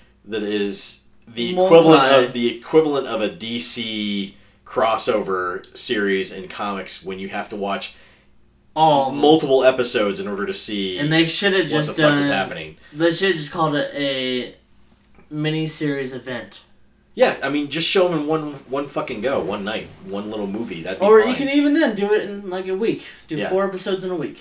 is the Multi. equivalent of the equivalent of a D C crossover series in comics when you have to watch All multiple episodes in order to see and they should have what just the fuck done. is happening. They should have just called it a mini-series event. Yeah, I mean, just show them in one one fucking go, one night, one little movie. That'd be Or fine. you can even then do it in like a week. Do Yeah. four episodes in a week.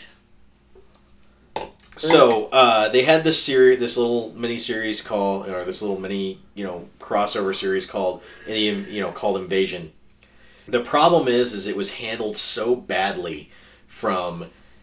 So uh, they had this series, this little mini series called, or this little mini, you know, crossover series called, you know, called Invasion. The problem is, is it was handled so badly, from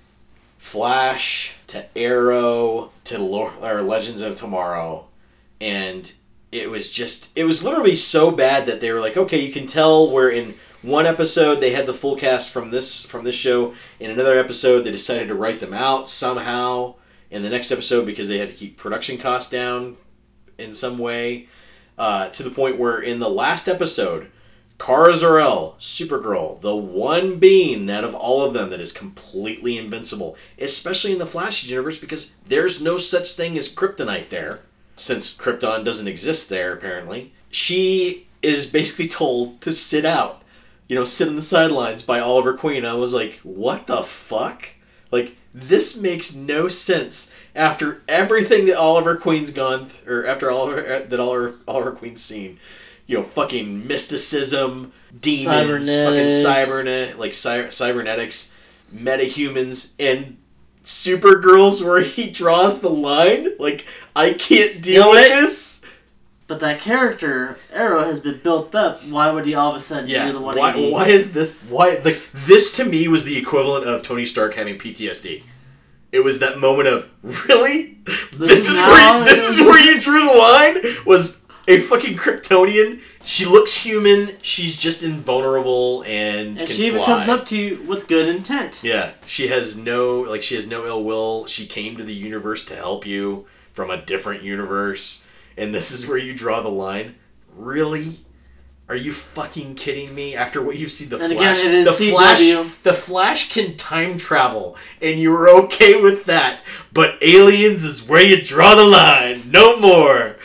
Flash to Arrow to Lore, or Legends of Tomorrow, and it was just, it was literally so bad that they were like, okay, you can tell where in one episode they had the full cast from this from this show. In another episode, they decided to write them out somehow. In the next episode, because they had to keep production costs down in some way, uh, to the point where in the last episode, Kara Zor-El, Supergirl, the one being out of all of them that is completely invincible, especially in the Flash universe, because there's no such thing as kryptonite there, since Krypton doesn't exist there, apparently. She is basically told to sit out, you know, sit on the sidelines by Oliver Queen. I was like, what the fuck? Like, this makes no sense after everything that Oliver Queen's gone, th- or after Oliver that Oliver Oliver Queen's seen. You know, fucking mysticism, demons, fucking cybernet, like cy- cybernetics, metahumans, and Supergirls, where he draws the line. Like, I can't deal You know with what? this. But that character, Arrow, has been built up. Why would he all of a sudden Yeah, do the one why, eighty? why is this? Why like this to me was the equivalent of Tony Stark having P T S D. It was that moment of really, this is where you, this is where you drew the line. Was a fucking Kryptonian. She looks human. She's just invulnerable and, And can she even fly. comes up to you with good intent. Yeah, she has no like she has no ill will. She came to the universe to help you from a different universe, and this is where you draw the line. Really? Are you fucking kidding me? After what you've seen, the And Flash, again, it is the C W. Flash, the Flash can time travel, and you were okay with that. But aliens is where you draw the line. No more.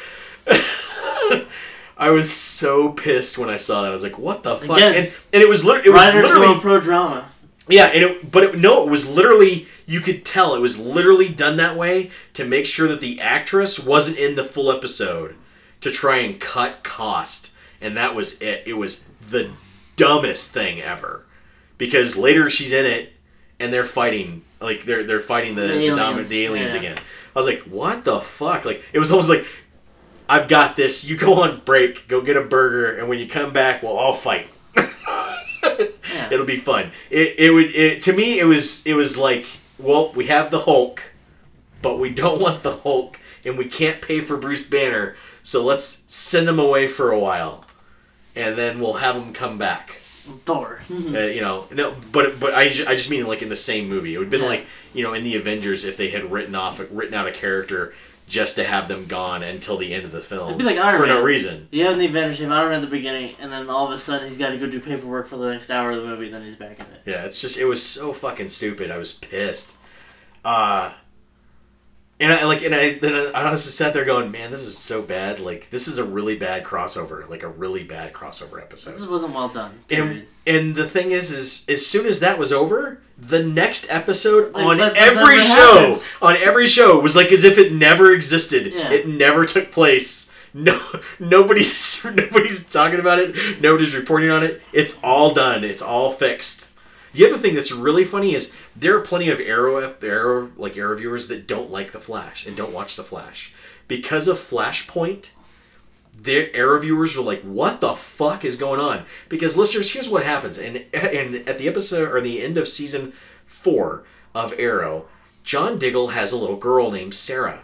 I was so pissed when I saw that. I was like, "What the fuck?" Again, and and it was lit- it was Writers literally going pro drama. yeah, and it, but it, no, it was literally, you could tell it was literally done that way to make sure that the actress wasn't in the full episode to try and cut cost. And that was it. It was the dumbest thing ever. Because later she's in it and they're fighting, like they're they're fighting the, The the, aliens, dominant, the aliens yeah. again. I was like, what the fuck? Like, it was almost like, I've got this, you go on break, go get a burger, and when you come back, we'll all fight. Yeah. Yeah. It'll be fun. It it would it, to me it was it was like, well, we have the Hulk, but we don't want the Hulk, and we can't pay for Bruce Banner, so let's send him away for a while, and then we'll have him come back. Thor. uh, you know, no, but but I, ju- I just mean like in the same movie. It would have been Yeah. like, you know, in the Avengers if they had written off written out a character just to have them gone until the end of the film. It'd be like Iron for Man. no reason. You have the Avengers team, Iron Man at the beginning, and then all of a sudden he's got to go do paperwork for the next hour of the movie, and then he's back in it. Yeah, it's just it was so fucking stupid. I was pissed. Uh and I like and I then I honestly sat there going, man, this is so bad. Like this is a really bad crossover, like a really bad crossover episode. This wasn't well done. And, and the thing is, is as soon as that was over, the next episode Like, on that- that every never show, happened. on every show, was like as if it never existed. Yeah. It never took place. No, nobody's nobody's talking about it. Nobody's reporting on it. It's all done. It's all fixed. The other thing that's really funny is there are plenty of Arrow, Arrow like Arrow viewers that don't like the Flash and don't watch the Flash because of Flashpoint. Their Arrow viewers were like, "What the fuck is going on?" Because listeners, here's what happens, and and at the episode or the end of season four of Arrow, John Diggle has a little girl named Sarah.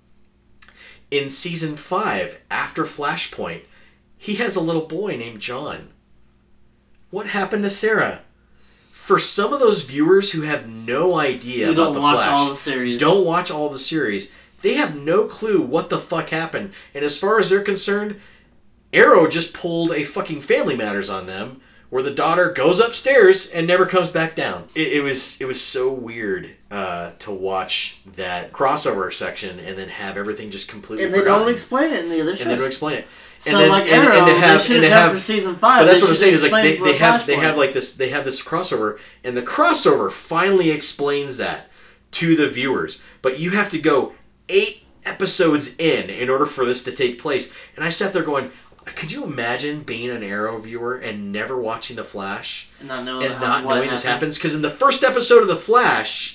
In season five, after Flashpoint, he has a little boy named John. What happened to Sarah? For some of those viewers who have no idea You about don't the watch Flash, all the series. don't watch all the series, they have no clue what the fuck happened. And as far as they're concerned, Arrow just pulled a fucking Family Matters on them, where the daughter goes upstairs and never comes back down. It, it was it was so weird uh, to watch that crossover section and then have everything just completely And they forgotten. don't explain it in the other shows. And they don't explain it. So and then, like and, Arrow, and to have, they should and to have have for season five. But that's they what I'm should saying is like explain they, for they have they Flashpoint. have like this they have this crossover, and the crossover finally explains that to the viewers. But you have to go eight episodes in in order for this to take place. And I sat there going, could you imagine being an Arrow viewer and never watching The Flash and not knowing, and how- not what knowing this happened. happens? Because in the first episode of The Flash,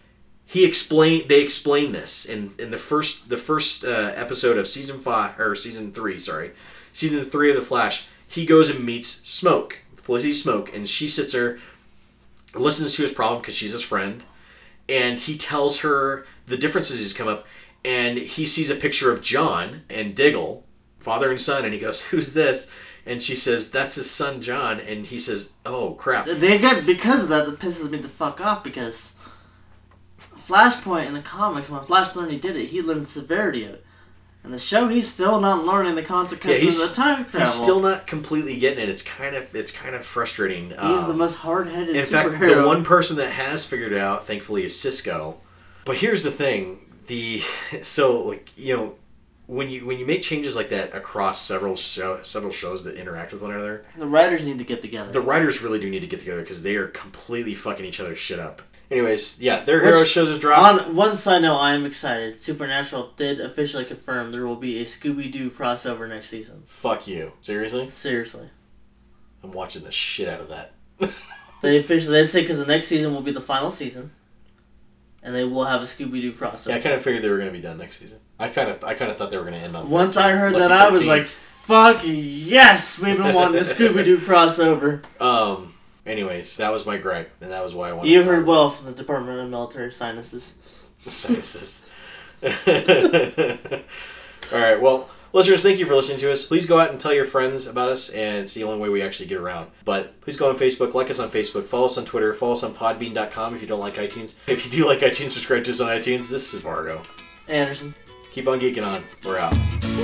he explained they explained this in, in the first the first uh, episode of season five or season three, sorry, season three of The Flash. He goes and meets Smoke, Felicity Smoke, and she sits there, listens to his problem because she's his friend, and he tells her the differences he's come up, and he sees a picture of John and Diggle, father and son, and he goes, "Who's this?" And she says, "That's his son John," and he says, "Oh crap." They get because of that. That pisses me the fuck off because Flashpoint in the comics, when Flash learned he did it, he learned the severity of it. In the show, he's still not learning the Yeah, consequences he's, of the time travel. he's still not completely getting it. It's kind of it's kind of frustrating. He's Um, the most hard-headed In fact, superhero. the one person that has figured it out, thankfully, is Cisco. But here's the thing: the so like you know, when you when you make changes like that across several show, several shows that interact with one another, The writers need to get together. the writers really do need to get together because they are completely fucking each other's shit up. Anyways, yeah, their Which, hero shows have dropped. On one side note, I am excited. Supernatural did officially confirm there will be a Scooby-Doo crossover next season. Fuck you, seriously? Seriously. I'm watching the shit out of that. They officially they say because the next season will be the final season, and they will have a Scooby-Doo crossover. Yeah, I kind of figured they were going to be done next season. I kind of, I kind of thought they were going to end on. Once thirteen, I heard Lucky that, I was thirteen. like, "Fuck yes, we've been wanting a Scooby-Doo crossover." Um. Anyways, that was my gripe, and that was why I wanted. You to talk heard about well from the Department of Military Sciences. Sciences. All right. Well, listeners, thank you for listening to us. Please go out and tell your friends about us, and it's the only way we actually get around. But please go on Facebook, like us on Facebook, follow us on Twitter, follow us on Podbean dot com if you don't like iTunes. If you do like iTunes, subscribe to us on iTunes. This is Vargo. Anderson. Keep on geeking on. We're out.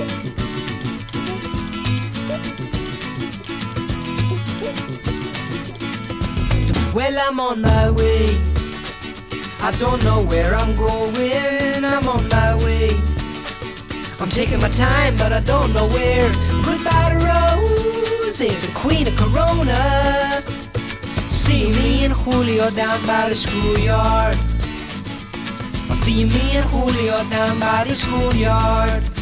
Well, I'm on my way. I don't know where I'm going. I'm on my way. I'm taking my time, but I don't know where. Goodbye to Rose, the queen of Corona. See me and Julio down by the schoolyard. See me and Julio down by the schoolyard.